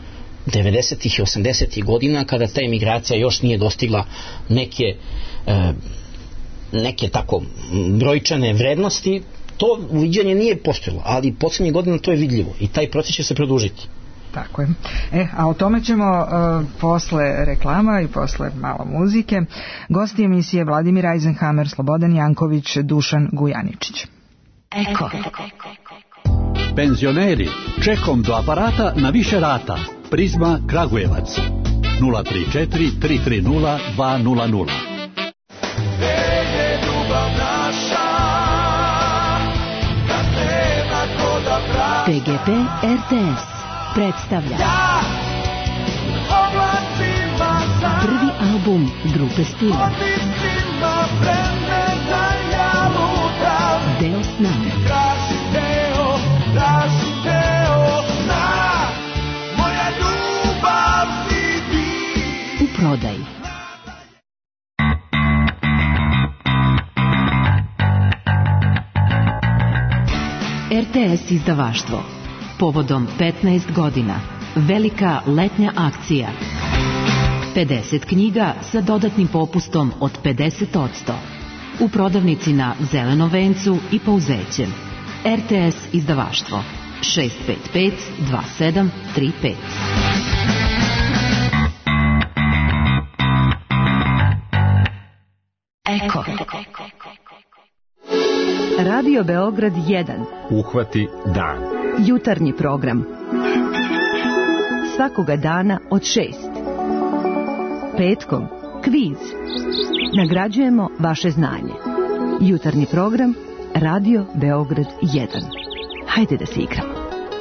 90. i 80. godina, kada ta emigracija još nije dostigla neke tako brojčane vrednosti, to uviđanje nije postojalo, ali posljednjih godina to je vidljivo i taj proces će se produžiti. Tako je. A o tome ćemo posle reklama i posle malo muzike. Gosti emisije Vladimir Eisenhammer, Slobodan Janković, Dušan Gujaničić. Eko. Penzioneri, čekom do aparata na više rata. Prizma Kragujevac 034 330 200. PGP RTS predstavlja prvi album grupe Spina. Deo s nami. U prodaji. RTS izdavaštvo. Povodom 15 godina. Velika letnja akcija. 50 knjiga sa dodatnim popustom od 50%. U prodavnici na Zelenom vencu i Pouzećem. RTS izdavaštvo. 655 2735. Eko. Radio Beograd 1. Uhvati dan. Jutarnji program. Svakoga dana od 6. Petkom kviz. Nagrađujemo vaše znanje. Jutarnji program Radio Beograd 1. Hajde da se igramo.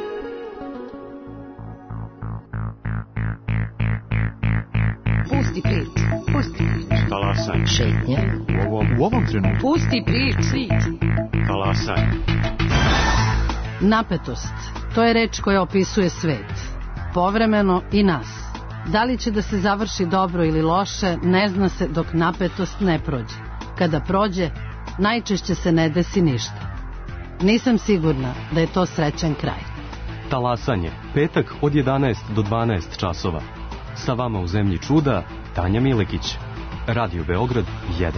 Pusti prič. Talasaj. Šetnja. U ovom trenutku. Pusti prič. Talasaj. Napetost. To je reč koja opisuje svet. Povremeno i nas. Da li će da se završi dobro ili loše, ne zna se dok napetost ne prođe. Kada prođe, najčešće se ne desi ništa. Nisam sigurna da je to srećan kraj. Talasanje. Petak od 11 do 12 časova. Sa vama u zemlji čuda, Tanja Milekić. Radio Beograd 1.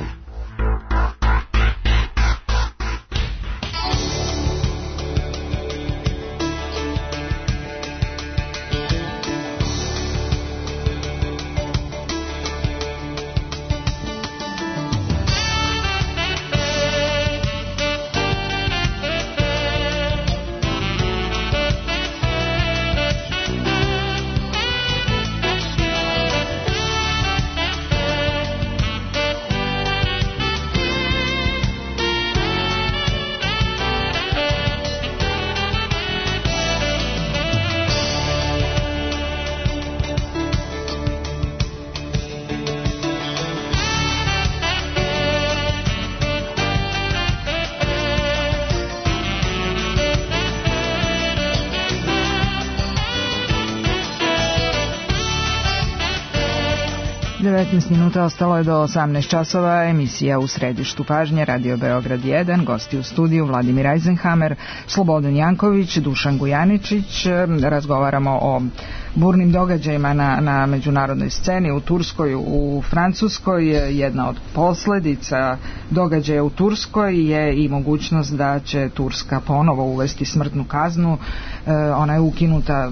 Minuta ostalo je do 18 časova, emisija U središtu pažnje, Radio Beograd 1, gosti u studiju Vladimir Eisenhammer, Slobodan Janković, Dušan Gujaničić. Razgovaramo o burnim događajima na međunarodnoj sceni u Turskoj, u Francuskoj. Jedna od posledica događaja u Turskoj je i mogućnost da će Turska ponovo uvesti smrtnu kaznu. Ona je ukinuta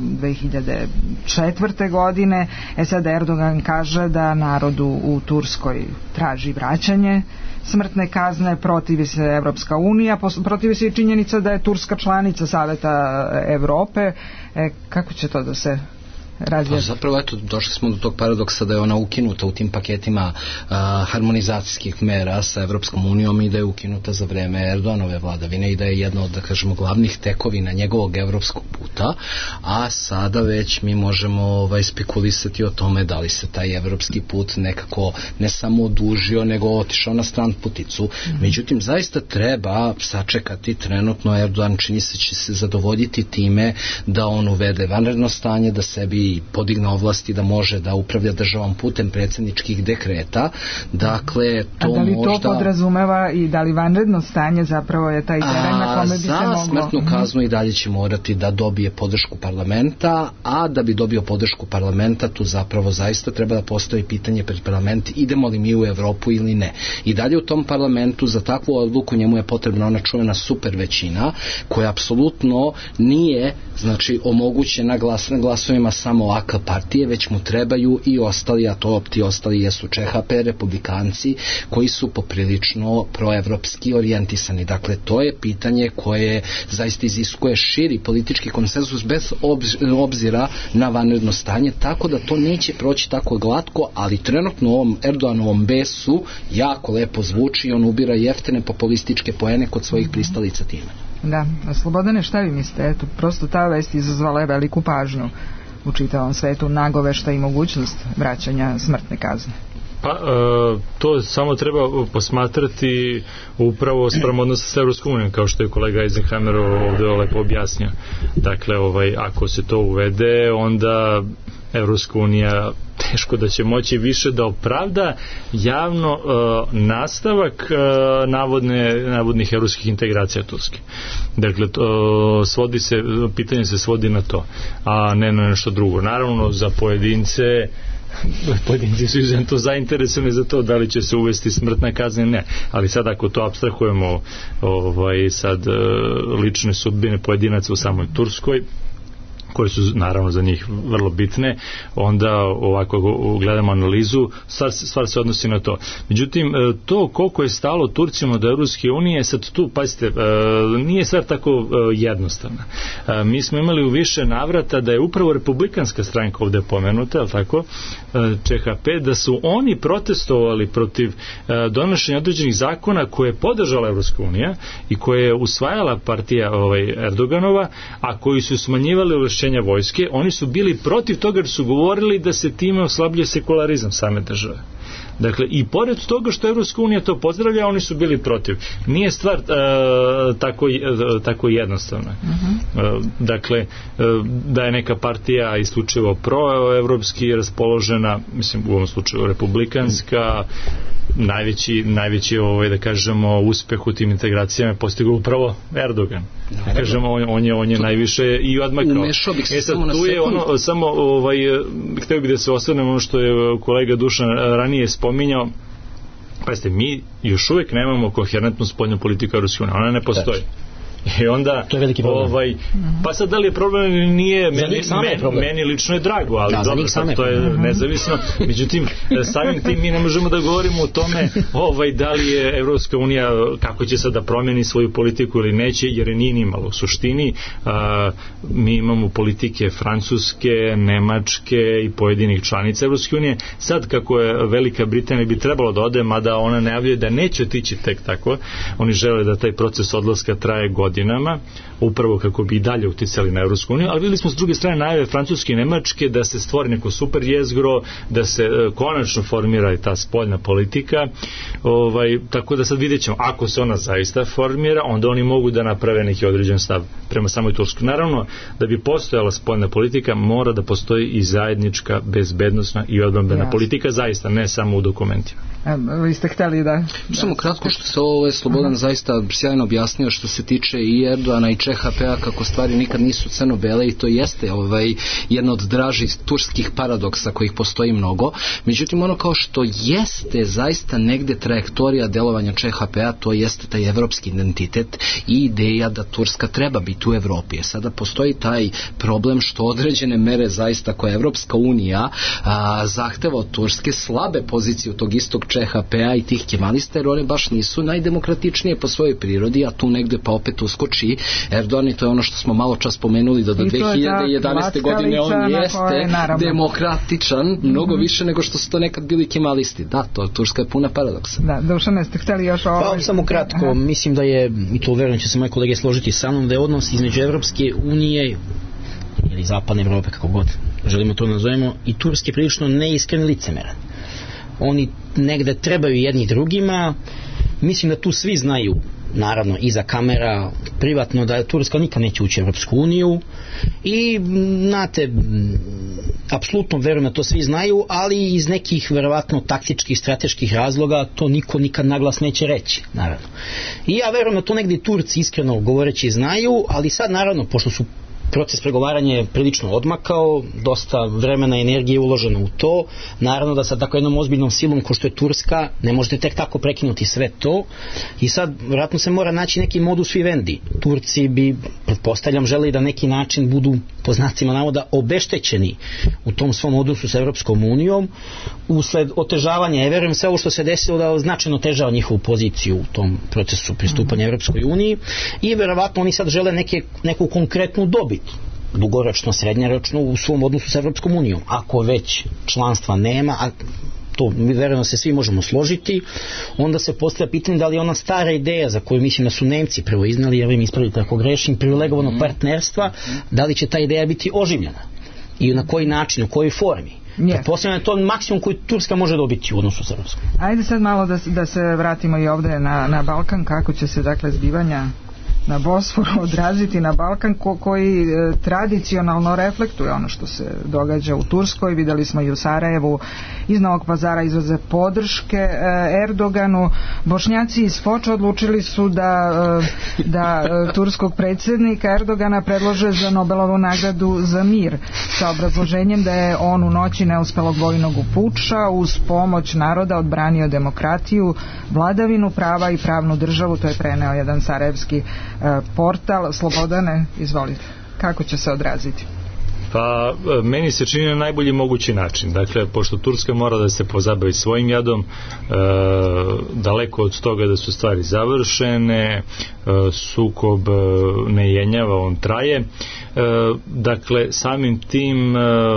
2004. godine. Sad Erdogan kaže da narodu u Turskoj traži vraćanje smrtne kazne, protivi se Evropska unija, protivi se i činjenica da je Turska članica Saveta Evrope. Kako će to da se razvija? Zapravo, eto, došli smo do tog paradoksa da je ona ukinuta u tim paketima harmonizacijskih mera sa Evropskom unijom i da je ukinuta za vreme Erdoganove vladavine i da je jedna od, da kažemo, glavnih tekovina njegovog evropskog puta, a sada već mi možemo spekulisati o tome da li se taj evropski put nekako ne samo odužio, nego otišao na stranputicu. Međutim, zaista treba sačekati. Trenutno Erdogan čini se će se zadovoljiti time da on uvede vanredno stanje, da sebi podigne ovlasti da može da upravlja državom putem predsjedničkih dekreta. Dakle, to možda... A da li to podrazumeva i da li vanredno stanje zapravo je taj teren na kome bi se moglo... Za smrtnu kaznu i dalje će morati da dobije podršku parlamenta, a da bi dobio podršku parlamenta, tu zapravo zaista treba da postoji pitanje pred parlament, idemo li mi u Evropu ili ne. I dalje u tom parlamentu za takvu odluku njemu je potrebna ona čuvena super većina, koja apsolutno nije, znači, omogućena glasovima samo AK partije, već mu trebaju i ostali, a to ti ostali jesu ČHP, republikanci, koji su poprilično proevropski orijentisani. Dakle, to je pitanje koje zaista iziskuje širi politički konsenzus bez obzira na vanredno stanje, tako da to neće proći tako glatko, ali trenutno u ovom Erdoganovom besu jako lepo zvuči i on ubira jeftine populističke poene kod svojih pristalica time. Da, Slobodane, šta vi mislite? Eto, prosto ta vest izazvala je veliku pažnju u čitavom svetu, nagovešta i mogućnost vraćanja smrtne kazne. Pa, to samo treba posmatrati upravo sprem odnosa sa Evropskom unijom, kao što je kolega Eisenhammer ovdje lepo objasnio. Dakle, ako se to uvede, onda Evropska unija teško da će moći više da opravda javno nastavak navodnih evropskih integracija Turske. Dakle, pitanje se svodi na to, a ne na nešto drugo. Naravno, za pojedinci su izuzetno zainteresovani za to da li će se uvesti smrtna kazna ili ne, ali sad ako to apstrahujemo sad lične sudbine pojedinaca u samoj Turskoj, koje su naravno za njih vrlo bitne, onda ovako gledamo analizu, stvar se odnosi na to. Međutim, to koliko je stalo Turcima do Evropske unije, sad tu, pazite, nije stvar tako jednostavna. Mi smo imali u više navrata da je upravo republikanska stranka ovde pomenuta, je li tako, ČHP, da su oni protestovali protiv donošenja određenih zakona koje je podržala Evropska unija i koje je usvajala partija Erdoganova, a koji su smanjivali ovlašćenja vojske. Oni su bili protiv toga jer su govorili da se time oslabljuje sekularizam same države. Dakle, i pored toga što Evropska unija to pozdravlja, oni su bili protiv. Nije stvar tako jednostavna. Dakle, da je neka partija isključivo proevropski raspoložena, mislim u ovom slučaju republikanska, najveći da kažemo uspeh u tim integracijama je postigao upravo Erdogan. Da kažemo, on je najviše i odmakao. Umešao bih se samo na sekund. Htio bih da se osvrnem ono što je kolega Dušan ranije spominjao. Pazite, mi još uvijek nemamo koherentnu spoljnu politiku Evropske unije. Ona ne postoji. I onda pa sad da li je problem ili nije, meni lično je drago, ali dobro, sad to je nezavisno. Međutim, samim tim mi ne možemo da govorimo o tome da li je Evropska unija, kako će sad da promeni svoju politiku ili neće, jer je nije nimalo. U suštini mi imamo politike Francuske, Nemačke i pojedinih članica Evropske unije. Sad kako je Velika Britanija bi trebalo da ode, mada ona najavljuje da neće otići tek tako, oni žele da taj proces odlaska traje godinama, upravo kako bi i dalje uticali na Evropsku uniju, ali videli smo s druge strane najave Francuske i Nemačke da se stvori neko super jezgro, da se konačno formira i ta spoljna politika, tako da sad vidjet ćemo, ako se ona zaista formira, onda oni mogu da naprave neki određen stav prema samoj Turskoj. Naravno, da bi postojala spoljna politika, mora da postoji i zajednička bezbednosna i odbrambena politika, zaista, ne samo u dokumentima. Vi ste hteli da... Samo kratko što se Slobodan zaista sjajno objasnio što se tiče i Erdogana i ČHP-a, kako stvari nikad nisu crno-bele i to jeste jedna od dražih turskih paradoksa kojih postoji mnogo. Međutim, ono kao što jeste zaista negde trajektorija delovanja ČHP-a, to jeste taj evropski identitet i ideja da Turska treba biti u Evropi. Sada postoji taj problem što određene mere zaista koje Evropska unija zahteva od Turske slabe pozicije u tog istog ČHP-a i tih kemalista, jer one baš nisu najdemokratičnije po svojoj prirodi, a tu negde pa opet uskoči Erdogan i to je ono što smo malo čas pomenuli da do 2011. godine on jeste demokratičan, mnogo više nego što su to nekad bili kemalisti. Da, Turska je puna paradoksa. Da, Dušane, ste hteli još ovo? Samo kratko, mislim da je, i to verujem će se moje kolege složiti sa mnom, da je odnos između Evropske unije ili Zapadne Evrope, kako god želimo to nazovemo, i Turske prilično neiskren licemeran. Oni negde trebaju jedni drugima. Mislim da tu svi znaju, naravno iza kamera, privatno, da Turska nikad neće ući u Evropsku uniju i znate, apsolutno verujem da to svi znaju, ali iz nekih verovatno taktičkih, strateških razloga to niko nikad naglas neće reći, naravno. I ja verujem da to negde Turci iskreno govoreći znaju, ali sad naravno, pošto su proces pregovaranja je prilično odmakao, dosta vremena i energije uloženo u to, naravno da sa tako jednom ozbiljnom silom ko što je Turska ne možete tek tako prekinuti sve to i sad vjerojatno se mora naći neki modus vivendi. Turci bi, pretpostavljam, želi da neki način budu, po znacima navoda, obeštećeni u tom svom odnosu sa Evropskom unijom usled otežavanja, ja verujem sve ovo što se desilo da značajno otežava njihovu poziciju u tom procesu pristupanja Evropskoj uniji i verovatno oni sad žele neku konkretnu dobit, dugoročno, srednjoročno u svom odnosu sa Evropskom unijom. Ako već članstva nema, a to vjerujem se svi možemo složiti, onda se postavlja pitanje da li je ona stara ideja za koju mislim da su Nemci prvo iznali, ja im ispravite ako grešim, privilegovanog partnerstva, da li će ta ideja biti oživljena i na koji način, u kojoj formi. Posljedno je to maksimum koji Turska može dobiti u odnosu sa Evropskom. Ajde sad malo da se vratimo i ovdje na Balkan, kako će se dakle zbivanja na Bosforu odraziti na Balkan koji tradicionalno reflektuje ono što se događa u Turskoj. Videli smo i u Sarajevu iz Novog Pazara izraze podrške Erdoganu. Bošnjaci iz Foča odlučili su da turskog predsjednika Erdogana predlože za Nobelovu nagradu za mir sa obrazloženjem da je on u noći neuspelog vojnog puča uz pomoć naroda odbranio demokratiju, vladavinu prava i pravnu državu. To je preneo jedan sarajevski portal. Slobodane, izvolite, kako će se odraziti? Pa meni se čini na najbolji mogući način. Dakle, pošto Turska mora da se pozabavi svojim jadom, daleko od toga da su stvari završene, sukob ne jenjava, on traje. Dakle, samim tim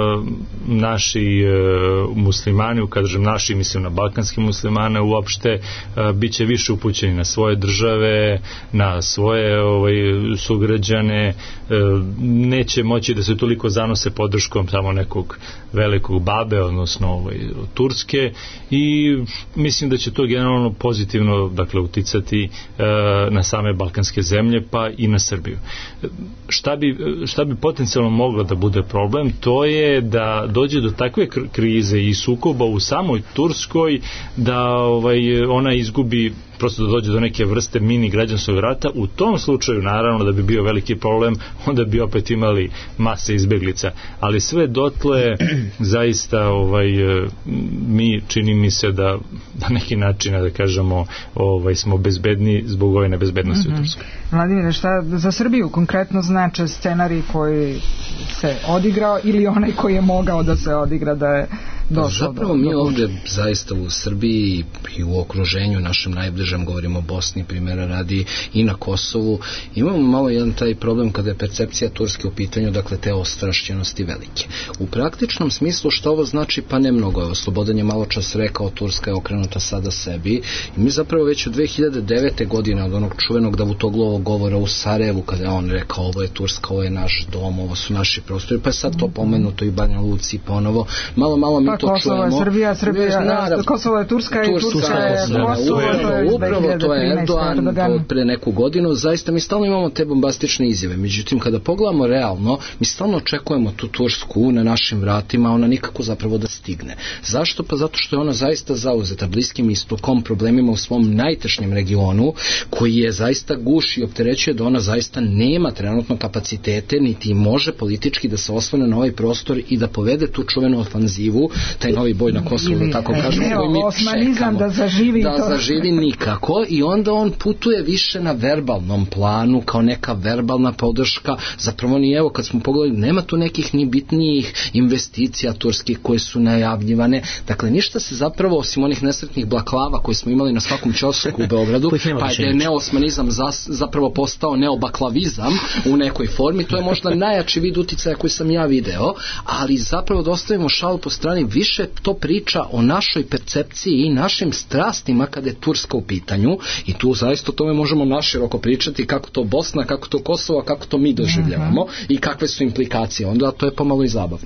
naši muslimani, kažem naši, mislim na balkanski muslimane uopšte, bit će više upućeni na svoje države, na svoje sugrađane, neće moći da se toliko zanose podrškom samo nekog velikog babe, odnosno Turske, i mislim da će to generalno pozitivno, dakle, uticati na same balkanske zemlje, pa i na Srbiju. Šta bi potencijalno moglo da bude problem, to je da dođe do takve krize i sukoba u samoj Turskoj da ona izgubi, prosto da dođe do neke vrste mini građanskog rata. U tom slučaju naravno da bi bio veliki problem, onda bi opet imali mase izbeglica, ali sve dotle zaista mi, čini mi se da na neki način, da kažemo, smo bezbedni zbog ove nebezbednosti u Turskoj. Vladimire, šta za Srbiju konkretno znače scenarij koji se odigrao ili onaj koji je mogao da se odigra, da je došlo? Zapravo mi ovdje zaista u Srbiji i u okruženju našem najbližem, govorimo o Bosni, primjera radi, i na Kosovu, imamo malo jedan taj problem kada je percepcija Turske u pitanju, dakle te ostrašćenosti velike. U praktičnom smislu što ovo znači? Pa ne mnogo. Slobodan je malo čas rekao, Turska je okrenuta sada sebi i mi zapravo već od 2009. godine, od onog čuvenog Davutoglovog govora u Sarajevu, kada je on rekao ovo je Turska, ovo je naš dom, ovo su naši prostori, pa je sad to pomenuto i Banja Luci ponovo, malo mi to Kosovo čujemo. Je Srbija, Kosovo je Turska i Turska je Kosovo. Upravo to je Erdogan pre neku godinu. Zaista mi stalno imamo te bombastične izjave. Međutim, kada pogledamo realno, mi stalno očekujemo tu Tursku na našim vratima, ona nikako zapravo da stigne. Zašto? Pa zato što je ona zaista zauzeta Bliskim istokom, problemima u svom najtešnjem regionu, koji je zaista guši i opterećuje da ona zaista nema trenutno kapacitete, niti može politički da se oslone na ovaj prostor i da povede tu čuvenu ofanzivu, taj novi boj na Kosovu, da tako kažemo, koji mi čekamo da zaživi nikako, i onda on putuje više na verbalnom planu, kao neka verbalna podrška. Zapravo ni, evo, kad smo pogledali, nema tu nekih ni bitnijih investicija turskih koje su najavljivane. Dakle, ništa se zapravo, osim onih nesretnih baklava koje smo imali na svakom ćosku u Beogradu, pa je neosmanizam zapravo postao neobaklavizam u nekoj formi. To je možda najjači vid uticaja koji sam ja video, ali zapravo da ostavimo šalu po strani, više to priča o našoj percepciji i našim strastima kada je Turska u pitanju, i tu zaista o tome možemo naširoko pričati, kako to Bosna, kako to Kosovo, kako to mi doživljavamo i kakve su implikacije. Onda to je pomalo i zabavno.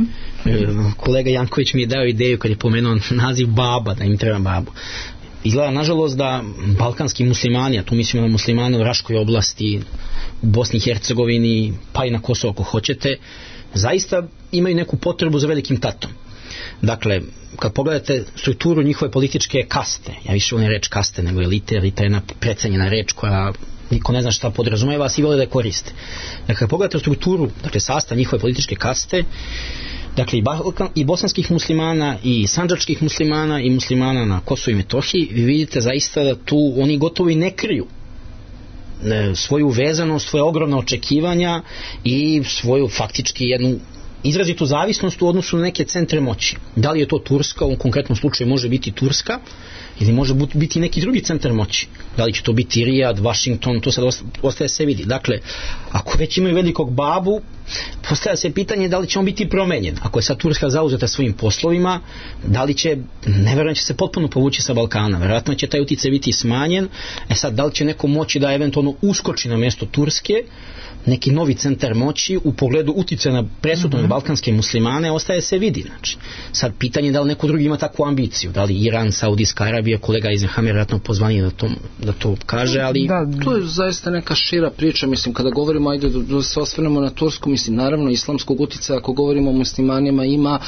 Kolega Janković mi je dao ideju kad je pomenuo naziv baba, da im treba babu. Izgleda, nažalost, da balkanski muslimani, a tu mislimo na muslimane u Raškoj oblasti, u Bosni i Hercegovini, pa i na Kosovo ako hoćete, zaista imaju neku potrebu za velikim tatom. Dakle, kad pogledate strukturu njihove političke kaste, ja više volim reč kaste nego elite, elita je jedna precenjena reč koja niko ne zna šta podrazumeva, a svi vole da je koriste. Dakle, kad pogledate strukturu, dakle, sastav njihove političke kaste, dakle, i bosanskih muslimana, i sandžačkih muslimana, i muslimana na Kosovu i Metohiji, vi vidite zaista da tu oni gotovo i ne kriju svoju vezanost, svoje ogromne očekivanja i svoju faktički jednu izrazitu zavisnost u odnosu na neke centre moći. Da li je to Turska, u ovom konkretnom slučaju može biti Turska, ili može biti neki drugi centar moći. Da li će to biti Rijad, Washington, to sad ostaje se vidi. Dakle, ako već imaju velikog babu, Postavlja se pitanje da li će on biti promenjen. Ako je sad Turska zauzeta svojim poslovima, da li će, ne verujem će se potpuno povući sa Balkana, verovatno će taj uticaj biti smanjen. Sad, da li će neko moći da eventualno uskoči na mjesto Turske, neki novi centar moći u pogledu uticaja na presudne balkanske muslimane, ostaje se vidi. Znači, sad pitanje je da li neko drugi ima takvu ambiciju, da li Iran, Saudijska Arabija, kolega Eisenhammer vjerojatno pozvani da to kaže, ali... Da, to je zaista neka šira priča, mislim, kada govorimo, ajde da se osvrnemo na Tursku, mislim, naravno, islamskog uticaja, ako govorimo o muslimanima, ima,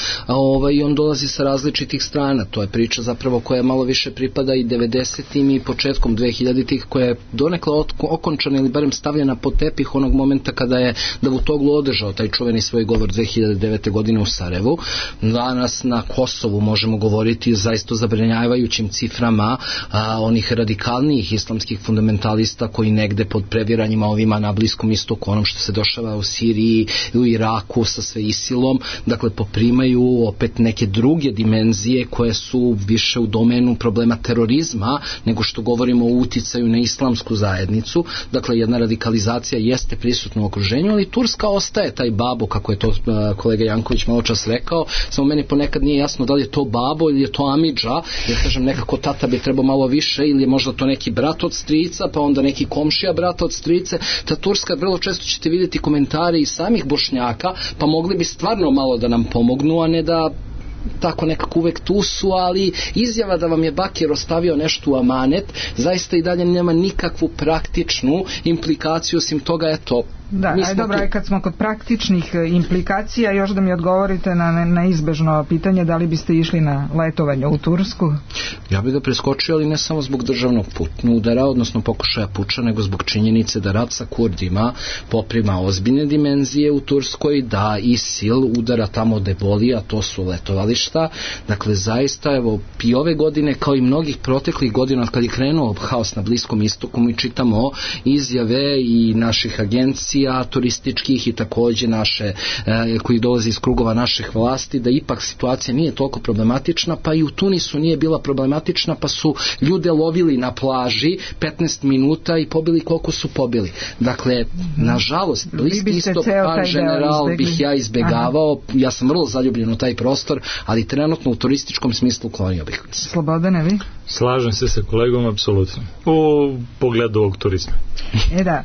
i on dolazi sa različitih strana, to je priča zapravo koja malo više pripada i 90-im i početkom 2000-ih, koja je donekle okončana ili barem stavljena pod tepih onog momenta kada je Davutoglu održao taj čuveni svoj govor 2009. godine u Sarajevu. Danas na Kosovu možemo govoriti zaista zabrinjavajućim ciframa onih radikalnijih islamskih fundamentalista koji negde pod previranjima ovima na Bliskom istoku, onom što se dešava u Siriji i u Iraku sa sve ISIL-om, dakle poprimaju opet neke druge dimenzije koje su više u domenu problema terorizma nego što govorimo o uticaju na islamsku zajednicu. Dakle, jedna radikalizacija jeste prisutno u okruženju, ali Turska ostaje taj babo, kako je to kolega Janković malo čas rekao, samo meni ponekad nije jasno da li je to babo ili je to amidža, jer kažem nekako tata bi trebao malo više, ili je možda to neki brat od strica, pa onda neki komšija brata od strice. Ta Turska, vrlo često ćete vidjeti komentare i samih Bošnjaka, pa mogli bi stvarno malo da nam pomognu, a ne da tako nekako uvek tu su, ali izjava da vam je Bakir ostavio nešto u amanet zaista i dalje nema nikakvu praktičnu implikaciju, osim toga, eto. Da, dobro, kad smo kod praktičnih implikacija, još da mi odgovorite na neizbežno pitanje, da li biste išli na letovanje u Tursku? Ja bih ga preskočio, ali ne samo zbog državnog udara, odnosno pokušaja puča, nego zbog činjenice da rat sa Kurdima poprima ozbiljne dimenzije u Turskoj, da ISIL udara tamo gde boli, a to su letovališta. Dakle, zaista, evo, i ove godine, kao i mnogih proteklih godina, kad je krenuo haos na Bliskom istoku, mi čitamo izjave i naših agencija turističkih i također naše koji dolaze iz krugova naših vlasti, da ipak situacija nije toliko problematična, pa i u Tunisu nije bila problematična, pa su ljude lovili na plaži 15 minuta i pobili koliko su pobili. Dakle, nažalost, Bliski istok, general, bih ja izbegavao. Ja sam vrlo zaljubljen u taj prostor, ali trenutno u turističkom smislu klonio bih. Slobodane, vi? Slažem se sa kolegom, apsolutno. U pogledu ovog turizma. Da.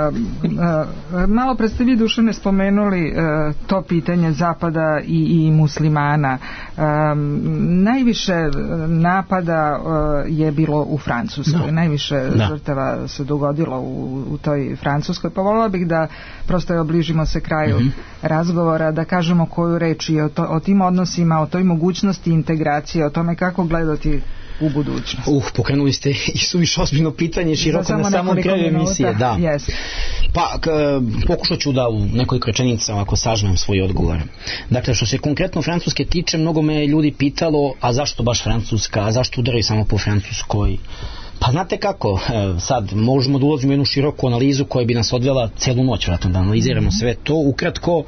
Malo pre ste vi, Dušane, spomenuli to pitanje Zapada i muslimana. Najviše napada je bilo u Francuskoj, najviše žrtava se dogodilo u toj Francuskoj, pa voljela bih da prosto obližimo se kraju razgovora, da kažemo koju reč i o tim odnosima, o toj mogućnosti integracije, o tome kako gledati u budućnosti. Pokrenuli ste i suviše ozbiljno pitanje, široko na samom kraju emisije. Da. Yes. Pa, pokušat ću da u nekoliko rečenica ako sažmem svoj odgovor. Dakle, što se konkretno Francuske tiče, mnogo me ljudi pitalo, a zašto baš Francuska, a zašto udaraju samo po Francuskoj? Pa znate kako, sad možemo da ulazimo u jednu široku analizu koja bi nas odvela celu noć, vratno da analiziramo sve to. Ukratko,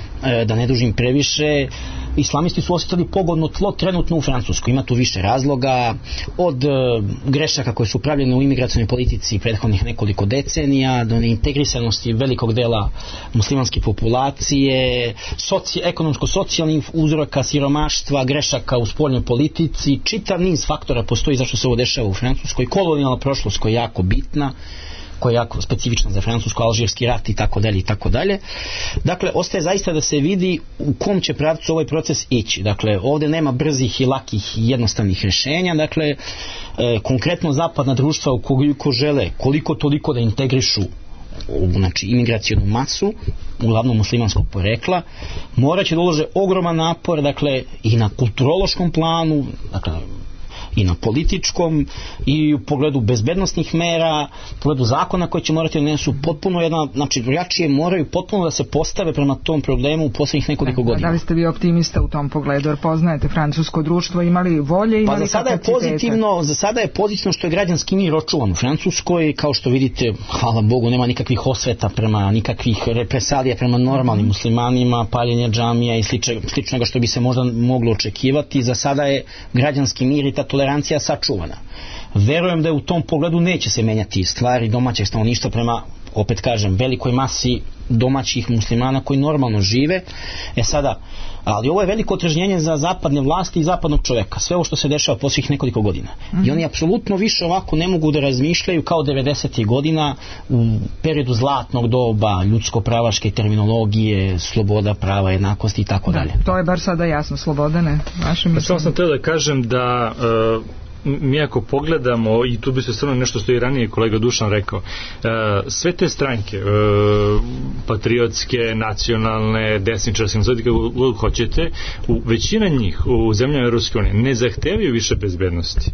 da ne dužim previše, islamisti su osjetili pogodno tlo trenutno u Francuskoj. Ima tu više razloga, od grešaka koje su pravljene u imigracionoj politici prethodnih nekoliko decenija, do neintegrisanosti velikog dela muslimanske populacije, ekonomsko-socijalnih uzroka, siromaštva, grešaka u spoljnoj politici, čitav niz faktora postoji zašto se ovo dešava u Francuskoj, kolonijalna prošlost koja je jako bitna, koja je jako specifična za francusko-alžirski rat i tako dalje i tako dalje. Dakle, ostaje zaista da se vidi u kom će pravcu ovaj proces ići. Dakle, ovdje nema brzih i lakih i jednostavnih rješenja. Dakle, konkretno zapadna društva ukoliko žele koliko toliko da integrišu znači imigracijonu masu, uglavnom muslimanskog porekla, morat će da ulože ogroman napor, dakle, i na kulturološkom planu, dakle, i na političkom, i u pogledu bezbednostnih mera, u pogledu zakona koji će morati da nesu potpuno znači jačije moraju potpuno da se postave prema tom problemu u posljednjih nekoliko godina. Da li ste vi optimista u tom pogledu, jer poznajete francusko društvo, imali volje, imali kapacitete? Za sada je pozitivno što je građanski mir očuvan u Francuskoj, kao što vidite, hvala Bogu, nema nikakvih osveta prema, nikakvih represalija prema normalnim muslimanima, paljenja džamija i sličnoga što bi se možda moglo očekivati. Za sada je građanski mir i ta tolerancija sačuvana. Verujem da je u tom pogledu neće se menjati stvari domaćeg stanovništva prema opet kažem, velikoj masi domaćih muslimana koji normalno žive. Sada, ali ovo je veliko otrežnjenje za zapadne vlasti i zapadnog čoveka, sve ovo što se dešava posljednjih nekoliko godina. I oni apsolutno više ovako ne mogu da razmišljaju kao 90. godina u periodu zlatnog doba, ljudsko-pravaške terminologije, sloboda, prava, jednakosti i tako dalje. To je bar sada jasno, Slobodane, vaše mišljenje. Samo sam htio da kažem da mi ako pogledamo, i tu bi se stvarno nešto što je i ranije kolega Dušan rekao, sve te stranke, patriotske, nacionalne, desničarske, nazovite kako god hoćete, većina njih u zemljama Europske unije ne zahtevaju više bezbednosti.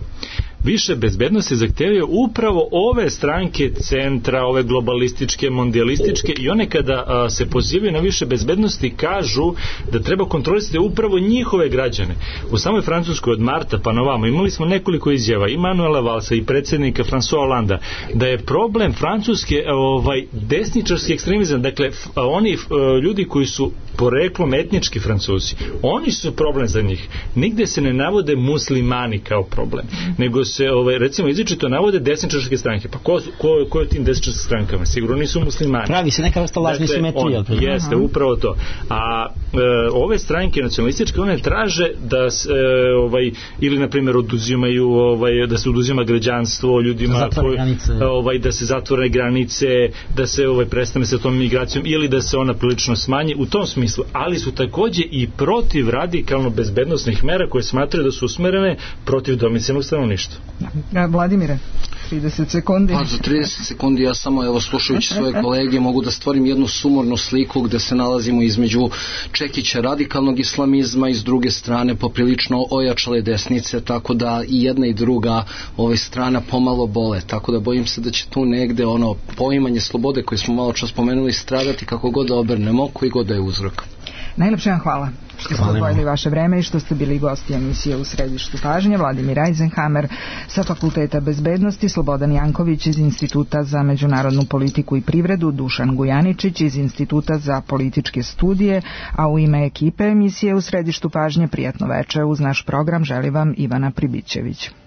Više bezbednosti zahtevaju upravo ove stranke centra, ove globalističke, mondialističke, i one kada se pozivaju na više bezbednosti kažu da treba kontrolisati upravo njihove građane. U samoj Francuskoj od marta pa na ovamo imali smo nekoliko izjava i Manuela Valsa i predsjednika François Hollanda da je problem Francuske desničarski ekstremizam, dakle oni ljudi koji su poreklom etnički Francuzi, oni su problem za njih. Nigde se ne navode muslimani kao problem, nego se recimo izričito navode desničarske stranke. Pa ko je tim desničarskim strankama? Sigurno nisu muslimani. Pravi se neka vrsta lažne simetrije. Jeste, upravo to. A ove stranke nacionalističke, one traže da ili na primjer oduzimaju da se oduzima građanstvo ljudima, da se zatvore granice, da se prestane sa tom migracijom ili da se ona prilično smanji u tom smislu, ali su takođe i protiv radikalno bezbednosnih mera koje smatraju da su usmerene protiv domicilnog stanovništva. Vladimire, 30 sekundi. Pa za 30 sekundi ja samo slušajući svoje kolege mogu da stvorim jednu sumornu sliku gde se nalazimo između čekića radikalnog islamizma i s druge strane poprilično ojačale desnice, tako da i jedna i druga strana pomalo bole, tako da bojim se da će tu negde poimanje slobode koje smo malo čas spomenuli stradati kako god da obrnemo, koji god da je uzrok. Najlepše vam hvala što ste odvojili vaše vreme i što ste bili gosti emisije U središtu pažnje. Vladimir Eisenhammer sa Fakulteta bezbednosti, Slobodan Janković iz Instituta za međunarodnu politiku i privredu, Dušan Gujaničić iz Instituta za političke studije, a u ime ekipe emisije U središtu pažnje prijatno veče uz naš program želi vam Ivana Pribićević.